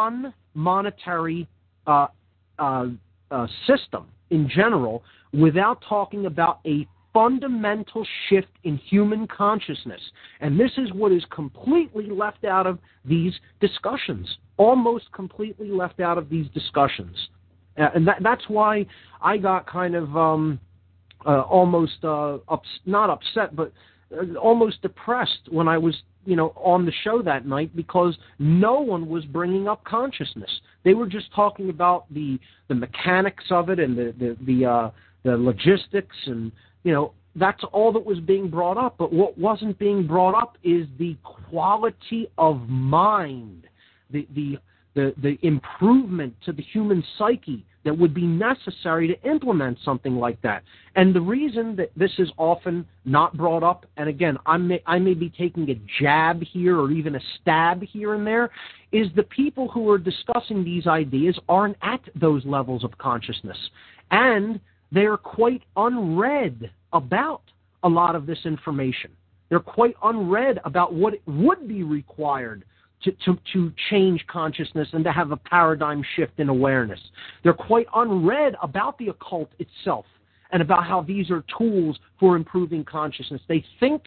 non-monetary uh, uh, uh, system in general without talking about a fundamental shift in human consciousness. And this is what is completely left out of these discussions, almost completely left out of these discussions. Uh, and that, that's why I got kind of um, uh, almost, uh, ups, not upset, but uh, almost depressed when I was, you know, on the show that night, because no one was bringing up consciousness. They were just talking about the the mechanics of it and the the the, uh, the logistics, and you know, that's all that was being brought up. But what wasn't being brought up is the quality of mind, the the the, the improvement to the human psyche that would be necessary to implement something like that. And the reason that this is often not brought up, and again, I may, I may be taking a jab here or even a stab here and there, is the people who are discussing these ideas aren't at those levels of consciousness. And they're quite unread about a lot of this information. They're quite unread about what would be required to, to, to change consciousness and to have a paradigm shift in awareness. They're quite unread about the occult itself and about how these are tools for improving consciousness. They think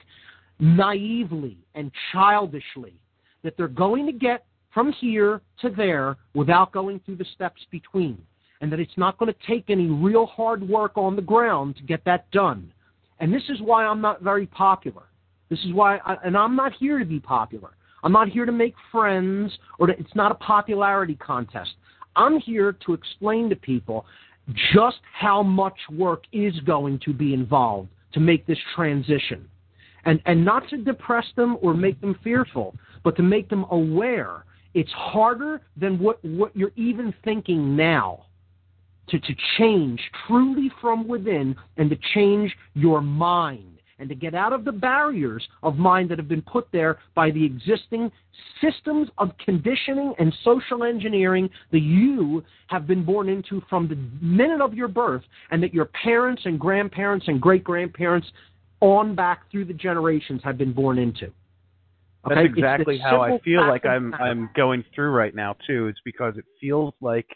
naively and childishly that they're going to get from here to there without going through the steps between, and that it's not going to take any real hard work on the ground to get that done. And this is why I'm not very popular. This is why, I, and I'm not here to be popular. I'm not here to make friends, or to, it's not a popularity contest. I'm here to explain to people just how much work is going to be involved to make this transition. And, and not to depress them or make them fearful, but to make them aware it's harder than what, what you're even thinking now. to, to change truly from within and to change your mind and to get out of the barriers of mind that have been put there by the existing systems of conditioning and social engineering that you have been born into from the minute of your birth, and that your parents and grandparents and great-grandparents on back through the generations have been born into. Okay? That's exactly how I feel like I'm fact. I'm going through right now, too. It's because it feels like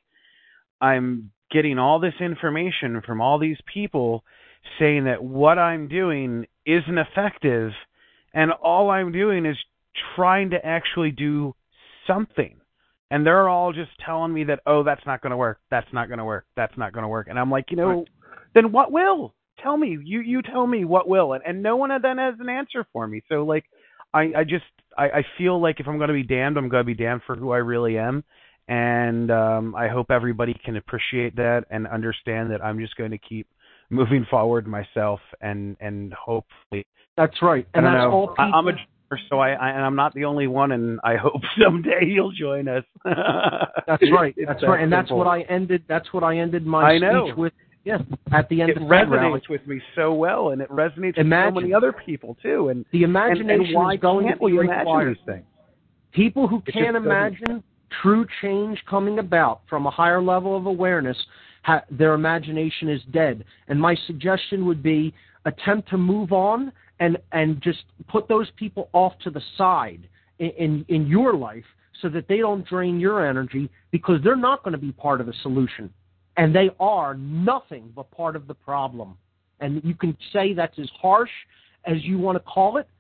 I'm getting all this information from all these people saying that what I'm doing isn't effective, and all I'm doing is trying to actually do something. And they're all just telling me that, oh, that's not going to work, that's not going to work, that's not going to work. And I'm like, you know, right. Then what will? Tell me. You you tell me what will. And, and no one then has an answer for me. So, like, I, I just, I, I feel like if I'm going to be damned, I'm going to be damned for who I really am. And um, I hope everybody can appreciate that and understand that I'm just going to keep moving forward myself, and, and hopefully. That's right. And that's know, all people... I, I'm a dreamer, so I, I, and I'm not the only one, and I hope someday you'll join us. That's right. That's that right. And simple. That's what I ended, that's what I ended my I speech know. with. Yeah, at the end it of the resonates rally. with me so well, and it resonates imagine, with so many other people, too. And the imagination and, and why is going can't to be we required. imagine these things? People who it can't imagine true change coming about from a higher level of awareness, ha- their imagination is dead. And my suggestion would be attempt to move on and, and just put those people off to the side in, in, in your life so that they don't drain your energy, because they're not going to be part of the solution. And they are nothing but part of the problem. And you can say that's as harsh as you want to call it.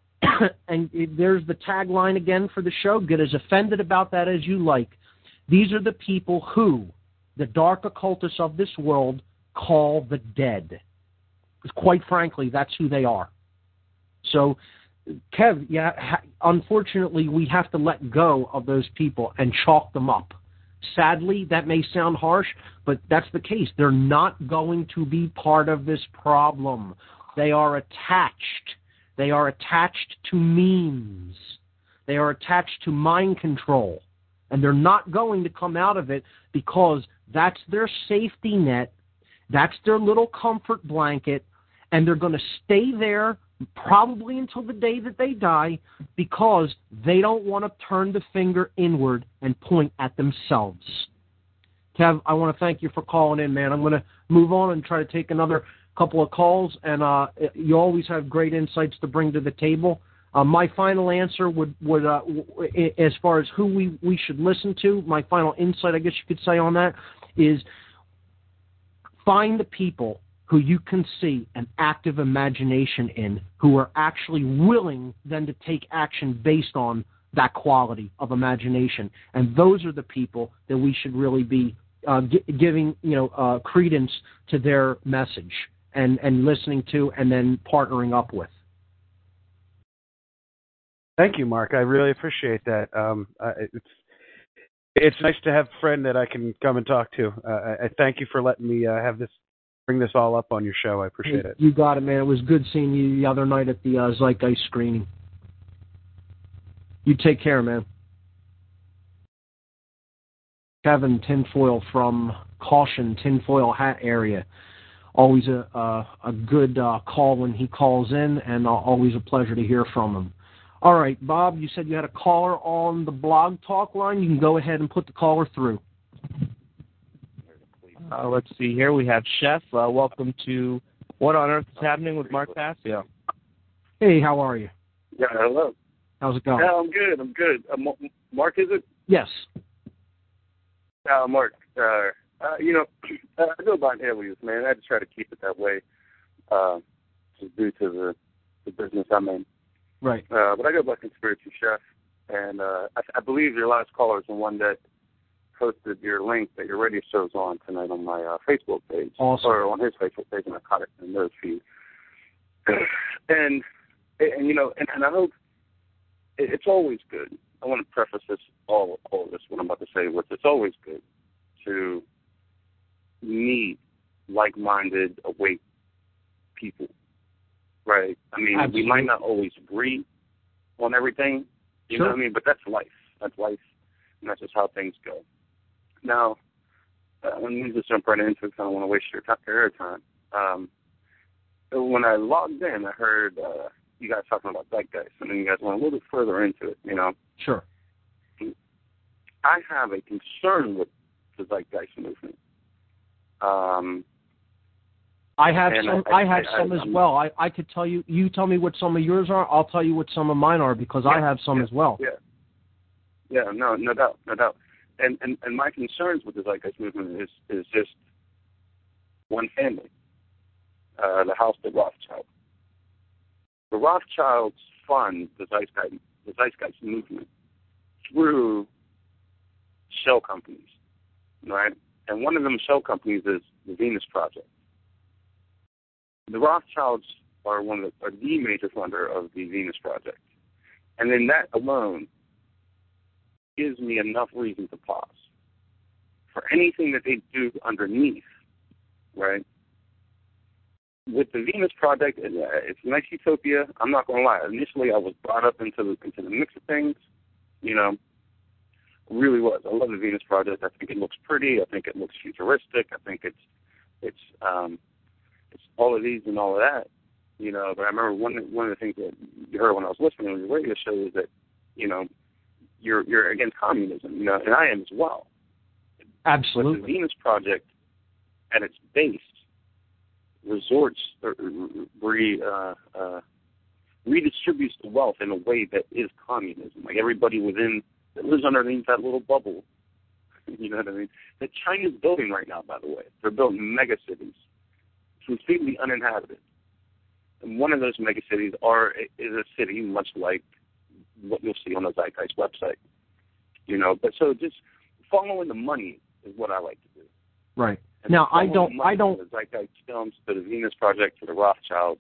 And there's the tagline again for the show: get as offended about that as you like. These are the people who the dark occultists of this world call the dead. Because quite frankly, that's who they are. So, Kev, yeah, ha- unfortunately, we have to let go of those people and chalk them up. Sadly, that may sound harsh, but that's the case. They're not going to be part of this problem. They are attached. They are attached to memes. They are attached to mind control. And they're not going to come out of it, because that's their safety net. That's their little comfort blanket. And they're going to stay there probably until the day that they die, because they don't want to turn the finger inward and point at themselves. Kev, I want to thank you for calling in, man. I'm going to move on and try to take another couple of calls, and uh, you always have great insights to bring to the table. Uh, my final answer would, would uh, w- as far as who we, we should listen to, my final insight, I guess you could say on that, is find the people who you can see an active imagination in, who are actually willing then to take action based on that quality of imagination. And those are the people that we should really be uh, g- giving, you know, uh, credence to their message and, and listening to and then partnering up with. Thank you, Mark. I really appreciate that. Um, uh, it's it's nice to have a friend that I can come and talk to. Uh, I, I thank you for letting me uh, have this, bring this all up on your show. I appreciate it. You got it, man. It was good seeing you the other night at the uh, Zeitgeist screening. You take care, man. Kevin Tinfoil from Caution, Tinfoil Hat area. Always a a, a good uh, call when he calls in, and uh, always a pleasure to hear from him. All right, Bob, you said you had a caller on the Blog Talk line. You can go ahead and put the caller through. Uh, let's see here. We have Chef. Uh, welcome to What on Earth is Happening with Mark Passio. Hey, how are you? Yeah, hello. How's it going? Yeah, I'm good. I'm good. Uh, Mark, is it? Yes. Uh, Mark, uh, uh, you know, I go by alias, man. I just try to keep it that way, uh, just due to the, the business I'm in. Right. Uh, but I go by Conspiracy Chef, and uh, I, I believe your last caller is the one that posted your link that your radio show's on tonight on my uh, Facebook page. Awesome. Or on his Facebook page, and I caught it in the feed. and, and, you know, and, and I hope it, it's always good. I want to preface this, all, all of this, what I'm about to say, with it's always good to meet like-minded, awake people. Right. I mean, Absolutely. We might not always agree on everything, you sure. know what I mean? But that's life. That's life, and that's just how things go. Now, uh, let me just jump right into it because I don't want to waste your, time, your time. Um, so when I logged in, I heard uh, you guys talking about zeitgeist, and then you guys went a little bit further into it, you know. Sure. I have a concern with the zeitgeist movement. Um, I have and some. I, I, I have I, some I, as well. I, I could tell you. You tell me what some of yours are. I'll tell you what some of mine are because yeah, I have some yeah, as well. Yeah. Yeah. No. No doubt. No doubt. And and and my concerns with the zeitgeist movement is is just one family, uh, the House of Rothschild. The Rothschilds fund the zeitgeist the zeitgeist movement through shell companies, right? And one of them shell companies is the Venus Project. The Rothschilds are one of the, are the major funder of the Venus Project. And then that alone gives me enough reason to pause. For anything that they do underneath, right? With the Venus Project, it's a nice utopia. I'm not going to lie. Initially, I was brought up into the, into the mix of things, you know, really was. I love the Venus Project. I think it looks pretty. I think it looks futuristic. I think it's it's um, it's all of these and all of that, you know. But I remember one one of the things that you heard when I was listening to the radio show is that, you know, you're you're against communism, you know, and I am as well. Absolutely. But the Venus Project, at its base, resorts or re uh, uh, redistributes the wealth in a way that is communism. Like everybody within that lives underneath that little bubble. You know what I mean? That China's building right now, by the way. They're building mega cities, completely uninhabited. And one of those mega cities are is a city much like what you'll see on the Zeitgeist website. You know, but so just following the money is what I like to do. Right. And now I don't I don't the Zeitgeist films, to the Venus Project, to the Rothschilds.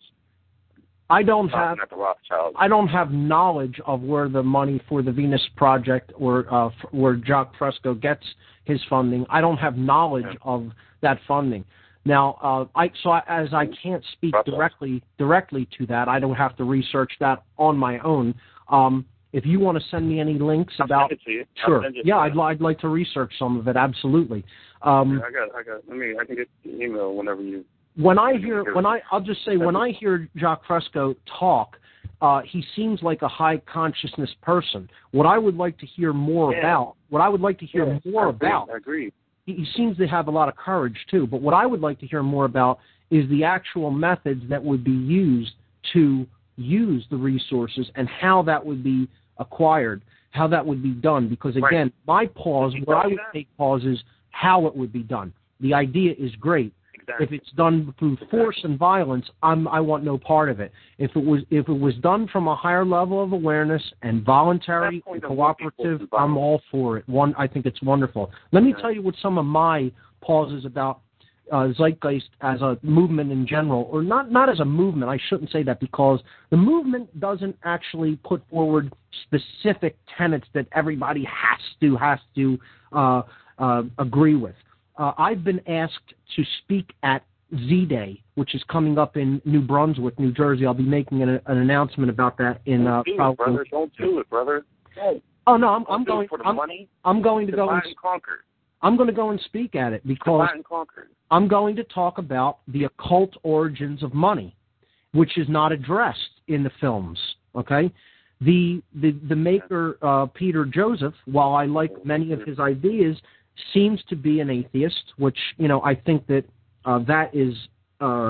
I don't have at the Rothschilds. I don't have knowledge of where the money for the Venus Project or uh, f- where Jacques Fresco gets his funding. I don't have knowledge yeah. of that funding. Now, uh, I so I, as I can't speak directly directly to that, I don't have to research that on my own. Um, if you want to send me any links I'll about, send it to you. sure, Send it yeah, to I'd, I'd like to research some of it. Absolutely. Um, yeah, I got, I got. I mean, I can get the email whenever you. When I hear, when I, I'll just say, when I hear Jacques Fresco talk, uh, he seems like a high consciousness person. What I would like to hear more yeah. about, what I would like to hear yeah, more I agree, about, I agree. He, he seems to have a lot of courage too. But what I would like to hear more about is the actual methods that would be used to use the resources and how that would be acquired, how that would be done. Because again, right. my pause, where I would that? take pause is how it would be done. The idea is great. If it's done through force and violence, I'm, I want no part of it. If it was if it was done from a higher level of awareness and voluntary and cooperative, I'm all for it. One, I think it's wonderful. Let me yeah. tell you what some of my pauses about uh, Zeitgeist as a movement in general, or not not as a movement. I shouldn't say that because the movement doesn't actually put forward specific tenets that everybody has to has to uh, uh, agree with. Uh, I've been asked to speak at Z-Day, which is coming up in New Brunswick, New Jersey. I'll be making an, an announcement about that in. Don't uh, do it, brother. Don't do it, brother. Hey. Oh no, I'm, I'm do going. It for the I'm, money. I'm going to go and, and conquer. I'm going to go and speak at it because and conquer. I'm going to talk about the occult origins of money, which is not addressed in the films. Okay, the the the maker uh, Peter Joseph, while I like many of his ideas, seems to be an atheist, which, you know, I think that uh, that is uh,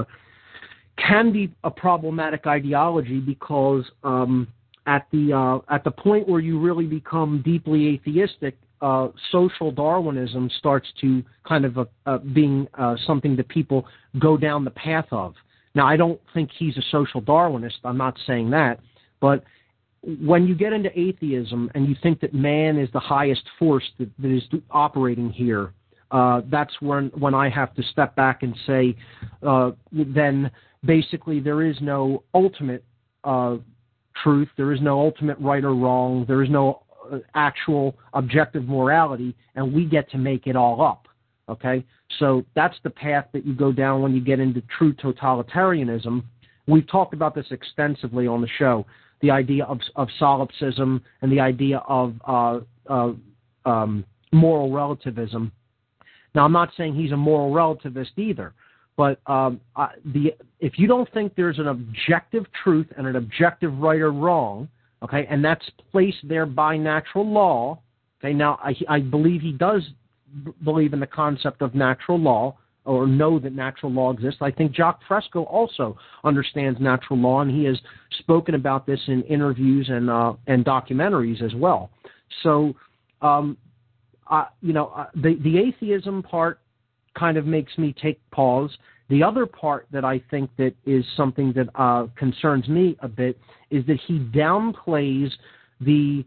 can be a problematic ideology because um, at the uh, at the point where you really become deeply atheistic, uh, social Darwinism starts to kind of uh, uh, being uh, something that people go down the path of. Now, I don't think he's a social Darwinist. I'm not saying that, but when you get into atheism and you think that man is the highest force that, that is operating here, uh, that's when when I have to step back and say, uh, then basically there is no ultimate uh, truth, there is no ultimate right or wrong, there is no uh, actual objective morality, and we get to make it all up. Okay, so that's the path that you go down when you get into true totalitarianism. We've talked about this extensively on the show. The idea of, of solipsism and the idea of uh, uh, um, moral relativism. Now, I'm not saying he's a moral relativist either, but um, uh, the if you don't think there's an objective truth and an objective right or wrong, okay, and that's placed there by natural law, okay, now I, I believe he does b- believe in the concept of natural law, or know that natural law exists. I think Jacques Fresco also understands natural law, and he has spoken about this in interviews and uh, and documentaries as well. So, um, uh, you know, uh, the the atheism part kind of makes me take pause. The other part that I think that is something that uh, concerns me a bit is that he downplays the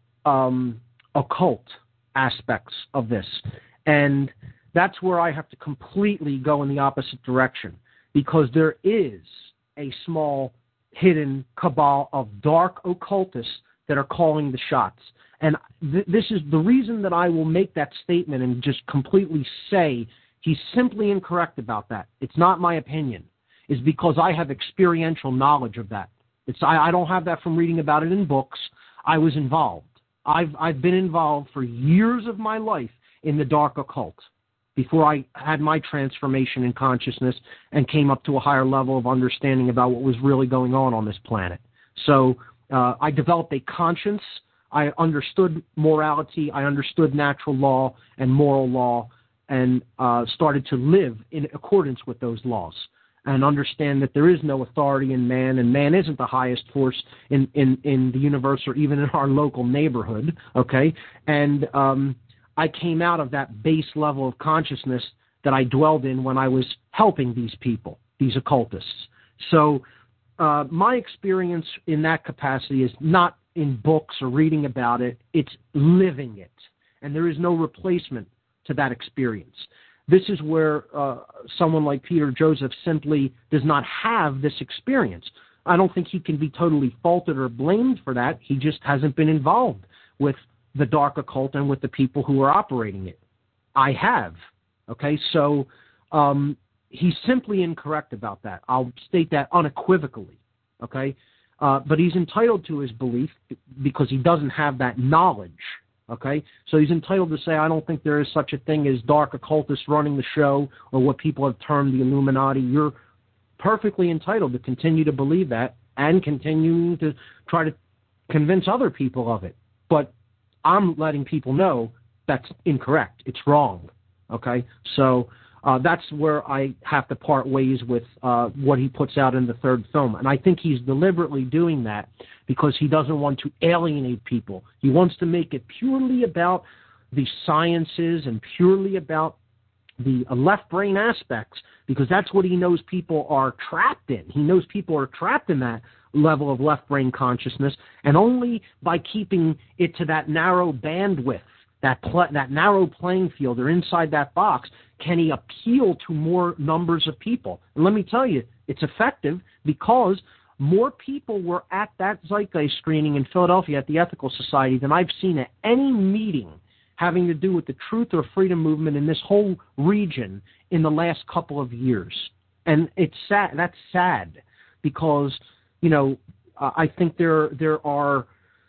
um, occult aspects of this, and that's where I have to completely go in the opposite direction, because there is a small hidden cabal of dark occultists that are calling the shots. And th- this is the reason that I will make that statement and just completely say he's simply incorrect about that. It's not my opinion. Is because I have experiential knowledge of that. It's I, I don't have that from reading about it in books. I was involved. I've I've been involved for years of my life in the dark occult, before I had my transformation in consciousness and came up to a higher level of understanding about what was really going on on this planet. So uh, I developed a conscience. I understood morality. I understood natural law and moral law, and uh, started to live in accordance with those laws and understand that there is no authority in man, and man isn't the highest force in, in, in the universe or even in our local neighborhood, okay? And um I came out of that base level of consciousness that I dwelled in when I was helping these people, these occultists. So uh, my experience in that capacity is not in books or reading about it. It's living it. And there is no replacement to that experience. This is where uh, someone like Peter Joseph simply does not have this experience. I don't think he can be totally faulted or blamed for that. He just hasn't been involved with the dark occult and with the people who are operating it. I have. Okay, so um, he's simply incorrect about that. I'll state that unequivocally. Okay, uh, but he's entitled to his belief because he doesn't have that knowledge. Okay, so he's entitled to say, I don't think there is such a thing as dark occultists running the show, or what people have termed the Illuminati. You're perfectly entitled to continue to believe that and continue to try to convince other people of it. But I'm letting people know that's incorrect. It's wrong. Okay? So uh, that's where I have to part ways with uh, what he puts out in the third film. And I think he's deliberately doing that because he doesn't want to alienate people. He wants to make it purely about the sciences and purely about the uh, left brain aspects, because that's what he knows people are trapped in. He knows people are trapped in that level of left brain consciousness, and only by keeping it to that narrow bandwidth, that pl- that narrow playing field, or inside that box, can he appeal to more numbers of people. And let me tell you, it's effective, because more people were at that Zeitgeist screening in Philadelphia at the Ethical Society than I've seen at any meeting having to do with the Truth or Freedom movement in this whole region in the last couple of years. And it's sad. That's sad, because you know, uh, I think there there are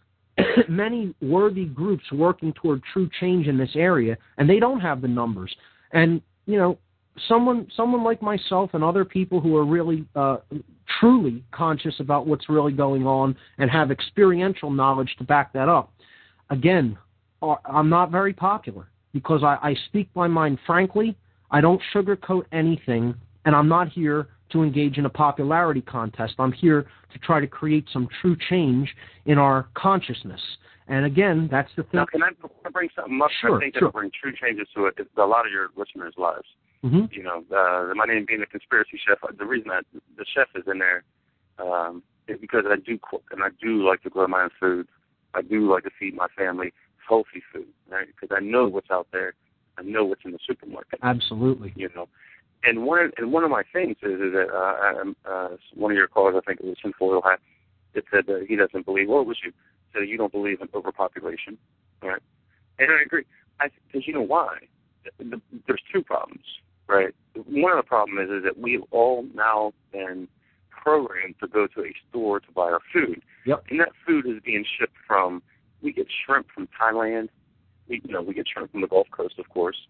many worthy groups working toward true change in this area, and they don't have the numbers. And you know, someone someone like myself and other people who are really uh, truly conscious about what's really going on and have experiential knowledge to back that up. Again, are, I'm not very popular because I, I speak my mind frankly. I don't sugarcoat anything, and I'm not here to engage in a popularity contest. I'm here to try to create some true change in our consciousness. And again, that's the thing. Now, can I bring something up? Sure, I think sure. that will bring true changes to it. It's a lot of your listeners' lives. Mm-hmm. You know, uh, my name being the conspiracy chef, the reason that the chef is in there um, is because I do cook, and I do like to grow my own food. I do like to feed my family healthy food, right? Because I know what's out there. I know what's in the supermarket. Absolutely. You know. And one and one of my things is, is that uh, uh, one of your callers, I think it was Tinfoil Hat, it said that he doesn't believe. Well, it was you. Said you don't believe in overpopulation, right? And I agree. I because you know why? The, the, there's two problems, right? One of the problems is, is that we've all now been programmed to go to a store to buy our food, yep. and that food is being shipped from. We get shrimp from Thailand. We you know we get shrimp from the Gulf Coast, of course.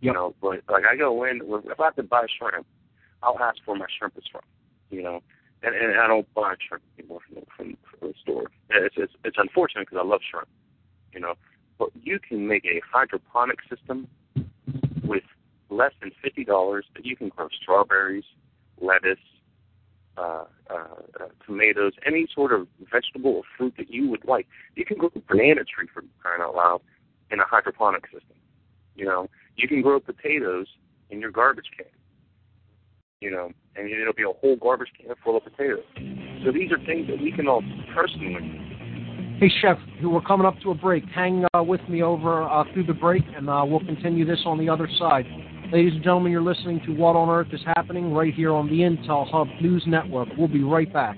You know, but like I go in, if I have to buy shrimp, I'll ask where my shrimp is from. You know, and, and I don't buy shrimp anymore from, from, from the store. It's it's, it's unfortunate because I love shrimp. You know, but you can make a hydroponic system with less than fifty dollars that you can grow strawberries, lettuce, uh, uh, uh, tomatoes, any sort of vegetable or fruit that you would like. You can grow a banana tree, for crying out loud, in a hydroponic system. You know, you can grow potatoes in your garbage can. You know, and it'll be a whole garbage can full of potatoes. So these are things that we can all personally. Hey, Chef, we're coming up to a break. Hang uh, with me over uh, through the break, and uh, we'll continue this on the other side. Ladies and gentlemen, you're listening to What on Earth is Happening right here on the Intel Hub News Network. We'll be right back.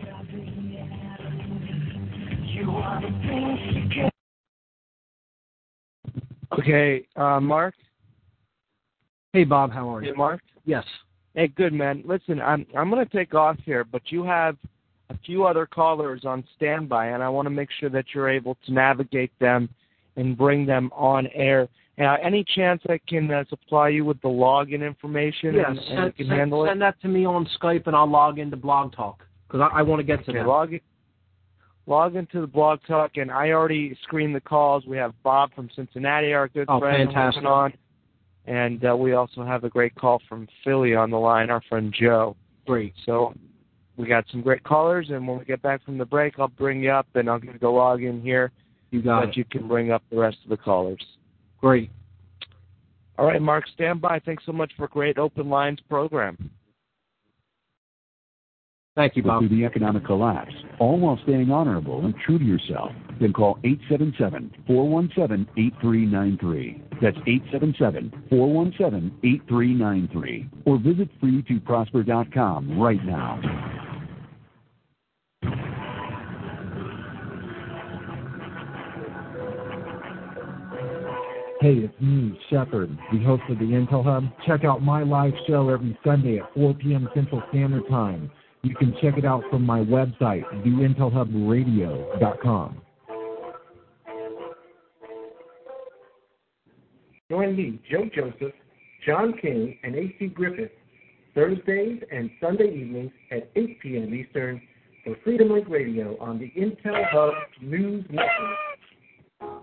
Okay, uh, Mark? Hey, Bob, how are you? Hey, Mark? Yes. Hey, good, man. Listen, I'm I'm going to take off here, but you have a few other callers on standby, and I want to make sure that you're able to navigate them and bring them on air. Uh, any chance I can uh, supply you with the login information? Yes, and, and send, you can send, handle send it? that to me on Skype, and I'll log into Blog Talk, because I, I want to get to okay, that. Log, in, log into the Blog Talk, and I already screened the calls. We have Bob from Cincinnati, our good oh, friend, fantastic. on. And uh, we also have a great call from Philly on the line, our friend Joe. Great. So we got some great callers, and when we get back from the break, I'll bring you up, and I'll give you the log in here you got so that it. you can bring up the rest of the callers. Great. All right, Mark, stand by. Thanks so much for a great Open Lines program. Thank you, Bob. Through the economic collapse, all while staying honorable and true to yourself. Then call eight seven seven, four one seven, eight three nine three. That's eight seven seven, four one seven, eight three nine three. Or visit free to prosper dot com right now. Hey, it's me, Shepard, the host of the Intel Hub. Check out my live show every Sunday at four p.m. Central Standard Time. You can check it out from my website, the intel hub radio dot com. Join me, Joe Joseph, John King, and A C Griffith, Thursdays and Sunday evenings at eight p.m. Eastern for Freedom Link Radio on the Intel Hub News Network.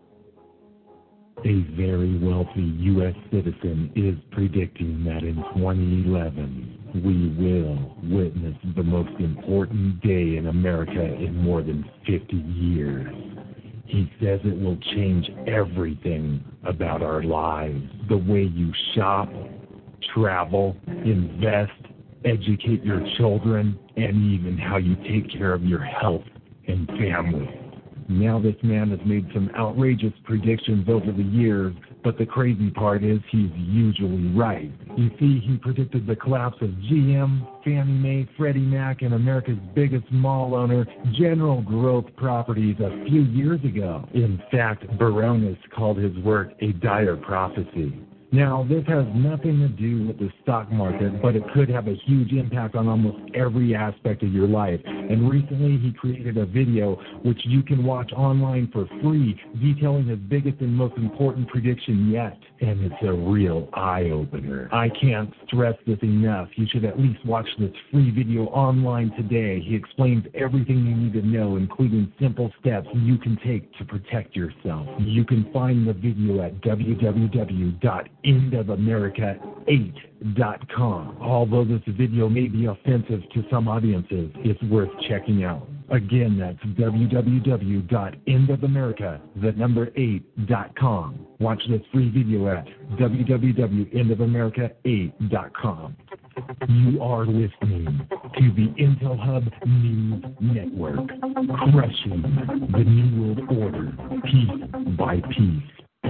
A very wealthy U S citizen is predicting that in twenty eleven, we will witness the most important day in America in more than fifty years. He says it will change everything about our lives. The way you shop, travel, invest, educate your children, and even how you take care of your health and family. Now this man has made some outrageous predictions over the years, but the crazy part is he's usually right. You see, he predicted the collapse of G M, Fannie Mae, Freddie Mac, and America's biggest mall owner, General Growth Properties, a few years ago. In fact, Baronis called his work a dire prophecy. Now, this has nothing to do with the stock market, but it could have a huge impact on almost every aspect of your life. And recently, he created a video which you can watch online for free, detailing his biggest and most important prediction yet. And it's a real eye-opener. I can't stress this enough. You should at least watch this free video online today. He explains everything you need to know, including simple steps you can take to protect yourself. You can find the video at w w w dot end of america eight dot com. Although this video may be offensive to some audiences, it's worth checking out. Again, that's w w w dot end of america, the number eight dot com. Watch this free video at w w w dot end of america eight dot com. You are listening to the Intel Hub News Network, crushing the New World Order piece by piece.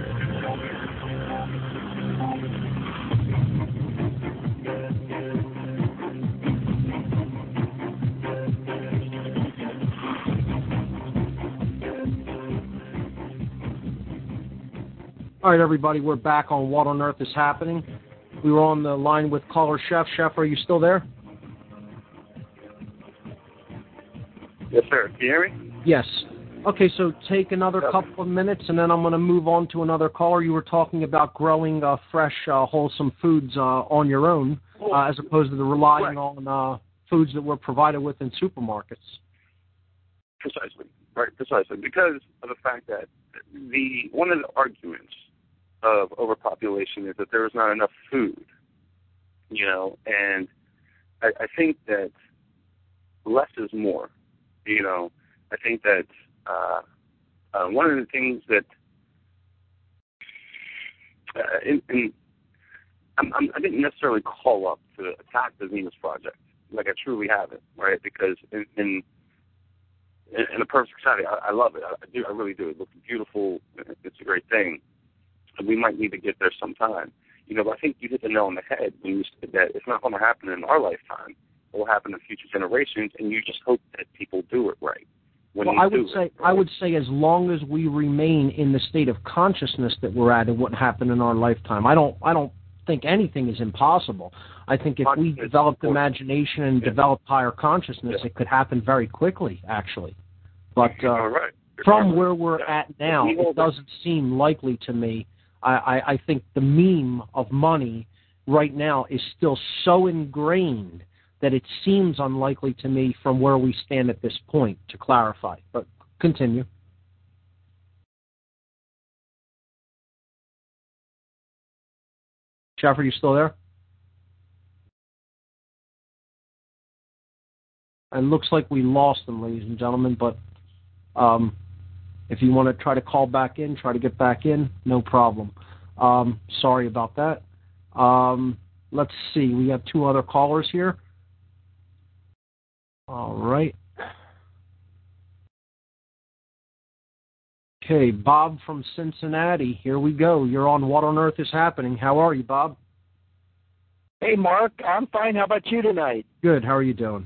All right, everybody, we're back on What on Earth is Happening. We were on the line with caller Chef. Chef, are you still there? Yes, sir. Can you hear me? Yes. Okay, so take another couple of minutes, and then I'm going to move on to another caller. You were talking about growing uh, fresh, uh, wholesome foods uh, on your own, uh, as opposed to the relying right. on uh, foods that were provided with in supermarkets. Precisely, right, precisely. Because of the fact that the one of the arguments of overpopulation is that there is not enough food, you know, and I, I think that less is more, you know. I think that uh, uh, one of the things that uh, in, in, I'm, I'm, I didn't necessarily call up to attack the Venus Project, like I truly haven't, right? Because in in, in a perfect setting, I, I love it. I, I do. I really do. It looks beautiful. It's a great thing. And we might need to get there sometime. You know, but I think you hit the nail on the head when you said that it's not going to happen in our lifetime. It will happen in future generations, and you just hope that people do it right. When well, I would say it, right? I would say as long as we remain in the state of consciousness that we're at, it wouldn't happen in our lifetime. I don't. I don't think anything is impossible. I think if we developed imagination and yeah. developed higher consciousness, yeah. it could happen very quickly, actually. But uh, right. from right. where we're yeah. at now, it doesn't seem likely to me. I, I, I think the meme of money right now is still so ingrained that it seems unlikely to me from where we stand at this point, to clarify. But continue. Jeff, are you still there? It looks like we lost them, ladies and gentlemen, but um, if you want to try to call back in, try to get back in, no problem. Um, sorry about that. Um, let's see. We have two other callers here. All right. Okay, Bob from Cincinnati. Here we go. You're on What on Earth is Happening. How are you, Bob? Hey, Mark. I'm fine. How about you tonight? Good. How are you doing?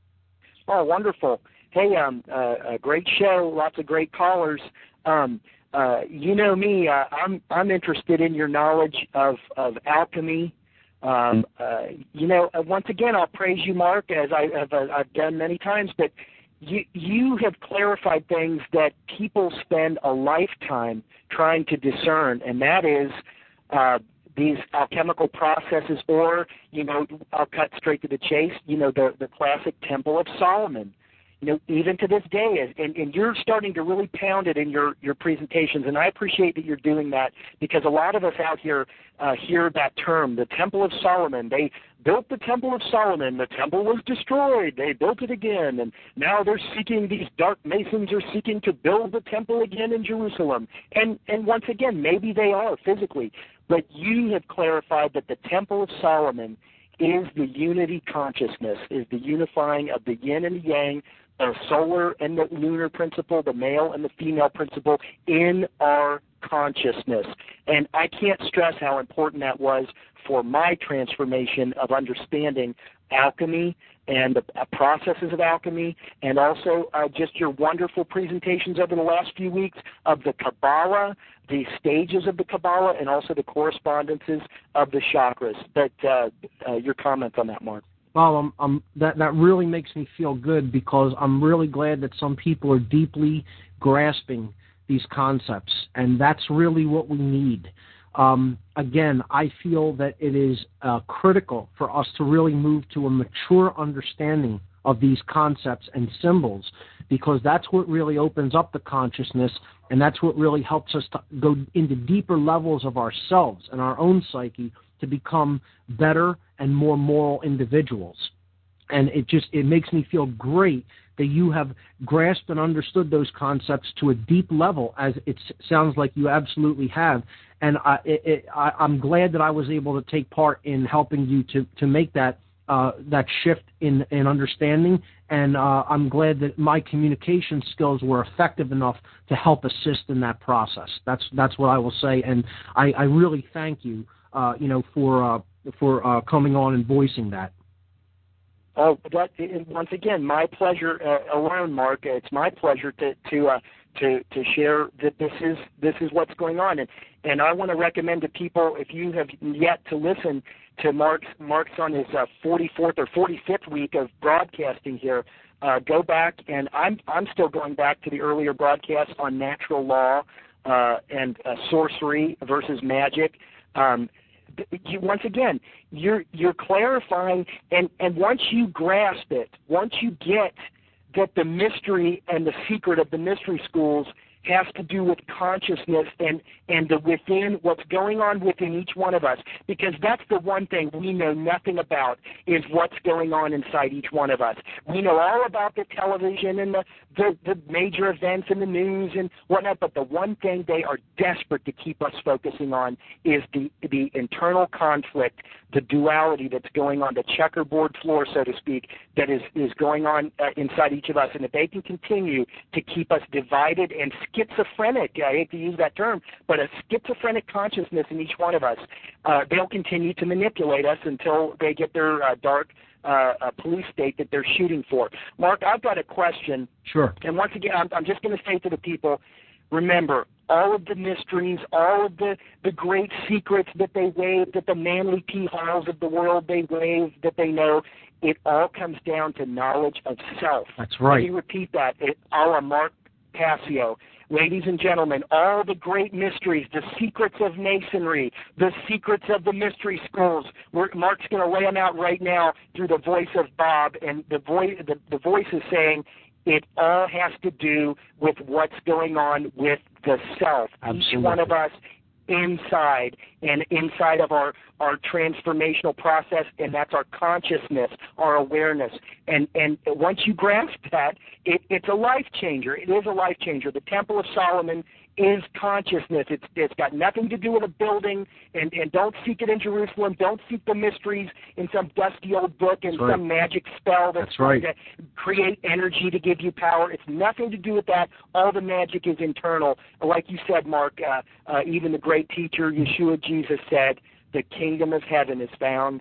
Oh, wonderful. Hey, um, uh, a great show. Lots of great callers. Um, uh, you know me. Uh, I'm I'm interested in your knowledge of of alchemy. Um, uh, you know, once again, I'll praise you, Mark, as I, have I've done many times, but you, you have clarified things that people spend a lifetime trying to discern, and that is uh, these alchemical processes, or, you know, I'll cut straight to the chase, you know, the, the classic Temple of Solomon. You know, even to this day, and, and you're starting to really pound it in your, your presentations, and I appreciate that you're doing that, because a lot of us out here uh, hear that term, the Temple of Solomon. They built the Temple of Solomon. The temple was destroyed. They built it again, and now they're seeking, these dark masons are seeking to build the temple again in Jerusalem. And, and once again, maybe they are physically, but you have clarified that the Temple of Solomon is the unity consciousness, is the unifying of the yin and the yang, the solar and the lunar principle, the male and the female principle in our consciousness. And I can't stress how important that was for my transformation of understanding alchemy and the processes of alchemy, and also uh, just your wonderful presentations over the last few weeks of the Kabbalah, the stages of the Kabbalah, and also the correspondences of the chakras. But uh, uh, your comments on that, Mark? Well, I'm, I'm, that, that really makes me feel good, because I'm really glad that some people are deeply grasping these concepts, and that's really what we need. Um, again, I feel that it is uh, critical for us to really move to a mature understanding of these concepts and symbols, because that's what really opens up the consciousness, and that's what really helps us to go into deeper levels of ourselves and our own psyche to become better and more moral individuals. And it just, it makes me feel great that you have grasped and understood those concepts to a deep level, as it sounds like you absolutely have. And I, it, it, I, I'm glad that I was able to take part in helping you to, to make that uh, that shift in, in understanding. And uh, I'm glad that my communication skills were effective enough to help assist in that process. That's that's what I will say. And I, I really thank you, uh, you know, for uh, for uh, coming on and voicing that. Oh, that, once again, my pleasure uh, alone, Mark. It's my pleasure to to uh, to, to share that this is this is what's going on. And and I want to recommend to people, if you have yet to listen to Mark's Mark's on his uh, forty-fourth or forty-fifth week of broadcasting here, uh, go back, and I'm I'm still going back to the earlier broadcasts on natural law uh, and uh, sorcery versus magic. Um, you, once again, you're you're clarifying, and, and once you grasp it, once you get that the mystery and the secret of the mystery schools has to do with consciousness and, and the within, what's going on within each one of us, because that's the one thing we know nothing about is what's going on inside each one of us. We know all about the television and the, the, the major events in the news and whatnot, but the one thing they are desperate to keep us focusing on is the, the internal conflict, the duality that's going on, the checkerboard floor, so to speak, that is, is going on uh, inside each of us. And if they can continue to keep us divided and schizophrenic, I hate to use that term, but a schizophrenic consciousness in each one of us, uh, they'll continue to manipulate us until they get their uh, dark uh, uh, police state that they're shooting for. Mark, I've got a question. Sure. And once again, I'm, I'm just going to say to the people, remember, all of the mysteries, all of the, the great secrets that they wave, that the Manly P. Halls of the world they wave, that they know, it all comes down to knowledge of self. That's right. Let me repeat that. It, a la Mark Passio. Ladies and gentlemen, all the great mysteries, the secrets of Masonry, the secrets of the mystery schools, we're, Mark's going to lay them out right now through the voice of Bob, and the voice, the, the voice is saying it all has to do with what's going on with the self. Absolutely. Each one of us inside and inside of our, our transformational process, and that's our consciousness, our awareness. And and once you grasp that, it, it's a life changer. It is a life changer. The Temple of Solomon is consciousness. It's it's got nothing to do with a building, and, and don't seek it in Jerusalem. Don't seek the mysteries in some dusty old book and right. some magic spell that's, that's right. going to create energy to give you power. It's nothing to do with that. All the magic is internal. Like you said, Mark, uh, uh, even the great teacher, Yeshua Jesus, said, the kingdom of heaven is found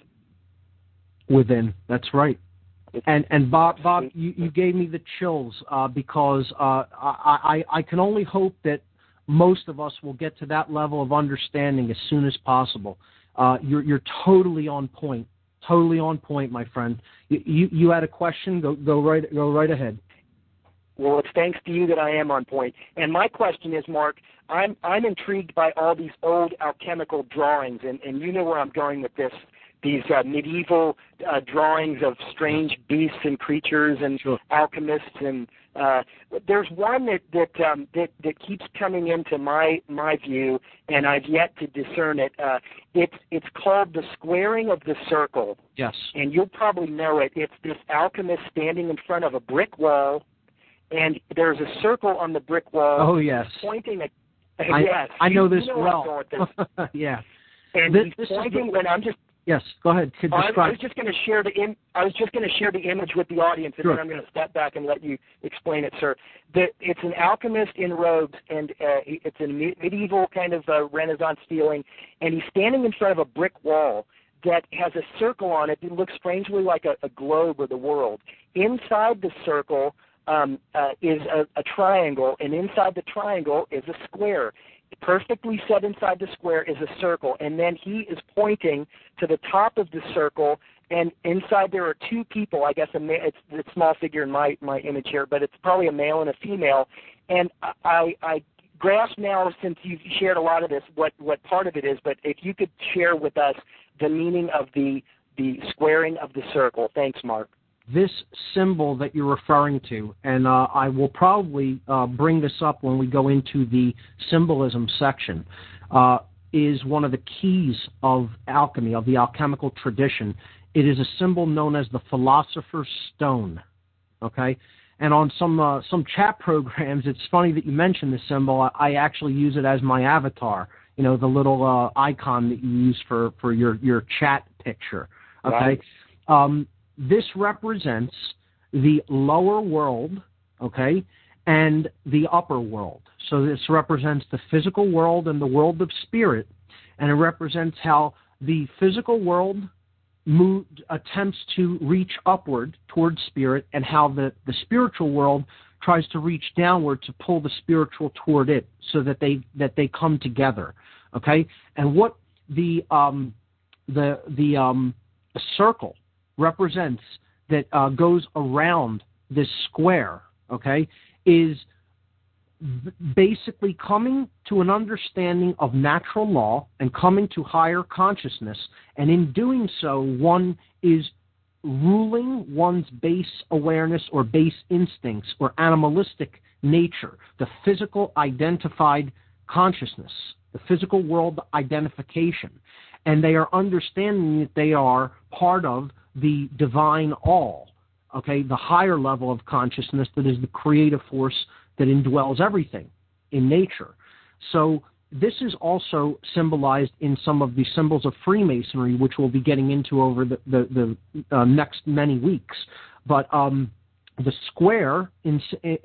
within. That's right. And and Bob, Bob, you, you gave me the chills uh, because uh, I, I I can only hope that most of us will get to that level of understanding as soon as possible. Uh, you're you're totally on point, totally on point, my friend. You you, you had a question? Go go right go right ahead. Well, it's thanks to you that I am on point. And my question is, Mark, I'm I'm intrigued by all these old alchemical drawings, and, and you know where I'm going with this. These uh, medieval uh, drawings of strange beasts and creatures and sure. alchemists, and uh, there's one that that, um, that that keeps coming into my my view, and I've yet to discern it. Uh, it's it's called the squaring of the circle. Yes. And you'll probably know it. It's this alchemist standing in front of a brick wall, and there's a circle on the brick wall. Oh yes. Pointing at. I, yes. I know you, this you know well. This. yeah. And this, he's this pointing, is, and I'm just. Yes, go ahead. Could I, describe. I was just going to share the Im- I was just going to share the image with the audience, and sure. then I'm going to step back and let you explain it, sir. The, it's an alchemist in robes, and uh, it's a medieval kind of uh, Renaissance feeling, and he's standing in front of a brick wall that has a circle on it that looks strangely like a, a globe of the world. Inside the circle um, uh, is a, a triangle, and inside the triangle is a square. Perfectly set inside the square is a circle, and then he is pointing to the top of the circle, and inside there are two people. I guess a ma- it's a small figure in my, my image here, but it's probably a male and a female. And I, I grasp now, since you've shared a lot of this, what, what part of it is, but if you could share with us the meaning of the, the squaring of the circle. Thanks, Mark. This symbol that you're referring to, and uh, I will probably uh, bring this up when we go into the symbolism section, uh, is one of the keys of alchemy, of the alchemical tradition. It is a symbol known as the Philosopher's Stone, okay? And on some uh, some chat programs, it's funny that you mentioned this symbol. I, I actually use it as my avatar, you know, the little uh, icon that you use for, for your, your chat picture, okay? Right. Um, This represents the lower world, okay, and the upper world. So this represents the physical world and the world of spirit, and it represents how the physical world moved, attempts to reach upward towards spirit, and how the, the spiritual world tries to reach downward to pull the spiritual toward it, so that they that they come together. Okay, and what the um, the the um, the circle represents that uh, goes around this square, okay, is basically coming to an understanding of natural law and coming to higher consciousness. And in doing so, one is ruling one's base awareness or base instincts or animalistic nature, the physical identified consciousness, the physical world identification. And they are understanding that they are part of the divine all, okay, the higher level of consciousness that is the creative force that indwells everything in nature. So this is also symbolized in some of the symbols of Freemasonry, which we'll be getting into over the, the, the uh, next many weeks. But um, the square, in,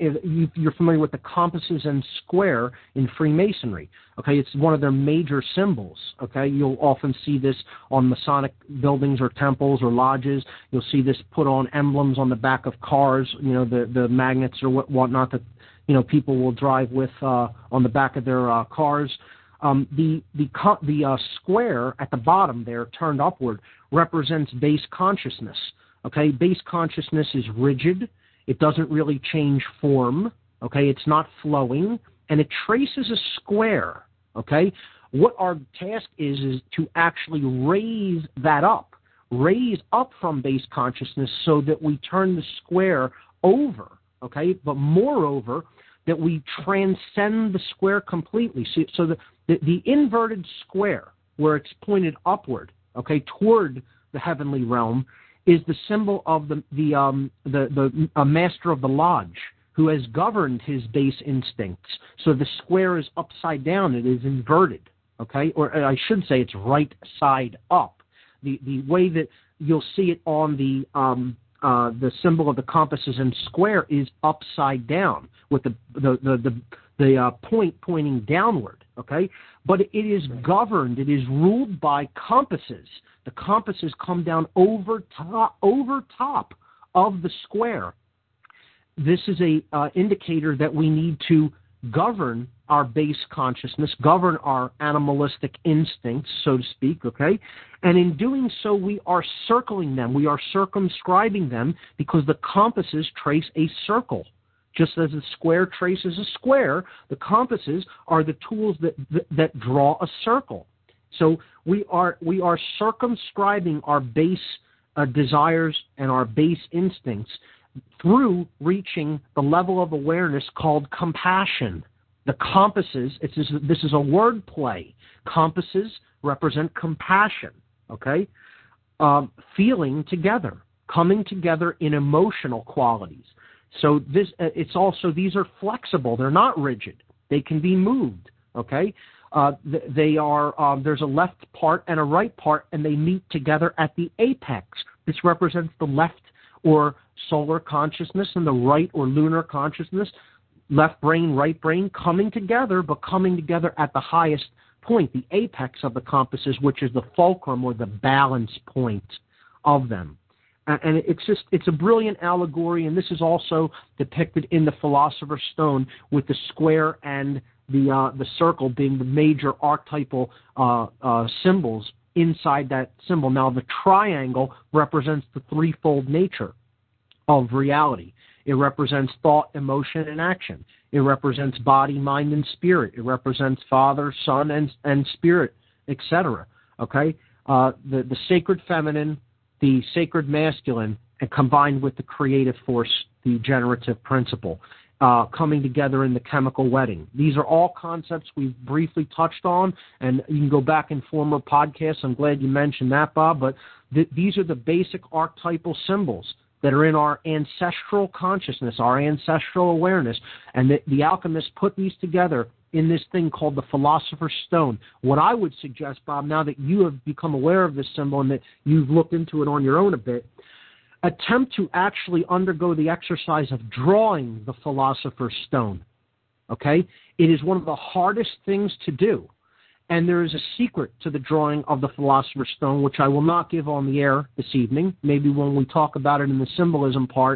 if you're familiar with the compasses and square in Freemasonry, okay, it's one of their major symbols, okay? You'll often see this on Masonic buildings or temples or lodges. You'll see this put on emblems on the back of cars, you know, the, the magnets or what, whatnot that, you know, people will drive with uh, on the back of their uh, cars. Um, the the, the uh, square at the bottom there, turned upward, represents base consciousness, okay? Base consciousness is rigid. It doesn't really change form, okay? It's not flowing, and it traces a square, okay? What our task is is to actually raise that up, raise up from base consciousness so that we turn the square over, okay? But moreover, that we transcend the square completely. So, so the, the, the inverted square, where it's pointed upward, okay, toward the heavenly realm, is the symbol of the the um, the, the uh, master of the lodge, who has governed his base instincts. So the square is upside down; it is inverted. Okay, or I should say, it's right side up. The the way that you'll see it on the um, uh, the symbol of the compasses and square is upside down, with the the the the, the uh, point pointing downward. Okay, but it is governed; it is ruled by compasses. The compasses come down over top, over top of the square. This is a uh, indicator that we need to govern our base consciousness, govern our animalistic instincts, so to speak, okay? And in doing so, we are circling them. We are circumscribing them because the compasses trace a circle. Just as a square traces a square, the compasses are the tools that that, that draw a circle. So we are we are circumscribing our base uh, desires and our base instincts through reaching the level of awareness called compassion. The compasses, it's, this is a word play. Compasses represent compassion, okay? Um, feeling together, coming together in emotional qualities. So this, uh, it's also, these are flexible. They're not rigid. They can be moved, okay? Uh, they are, um, there's a left part and a right part, and they meet together at the apex. This represents the left or solar consciousness and the right or lunar consciousness, left brain, right brain, coming together, but coming together at the highest point, the apex of the compasses, which is the fulcrum or the balance point of them. And it's just, it's a brilliant allegory, and this is also depicted in the Philosopher's Stone with the square and the uh, the circle being the major archetypal uh, uh, symbols inside that symbol. Now, the triangle represents the threefold nature of reality. It represents thought, emotion, and action. It represents body, mind, and spirit. It represents Father, Son, and and Spirit, et cetera. Okay, uh, the the sacred feminine, the sacred masculine, and combined with the creative force, the generative principle, uh, coming together in the chemical wedding. These are all concepts we've briefly touched on, and you can go back in former podcasts. I'm glad you mentioned that, Bob, but th- these are the basic archetypal symbols that are in our ancestral consciousness, our ancestral awareness, and the, the alchemists put these together in this thing called the Philosopher's Stone. What I would suggest, Bob, now that you have become aware of this symbol and that you've looked into it on your own a bit, attempt to actually undergo the exercise of drawing the Philosopher's Stone, okay? It is one of the hardest things to do, and there is a secret to the drawing of the Philosopher's Stone, which I will not give on the air this evening. Maybe when we talk about it in the symbolism part,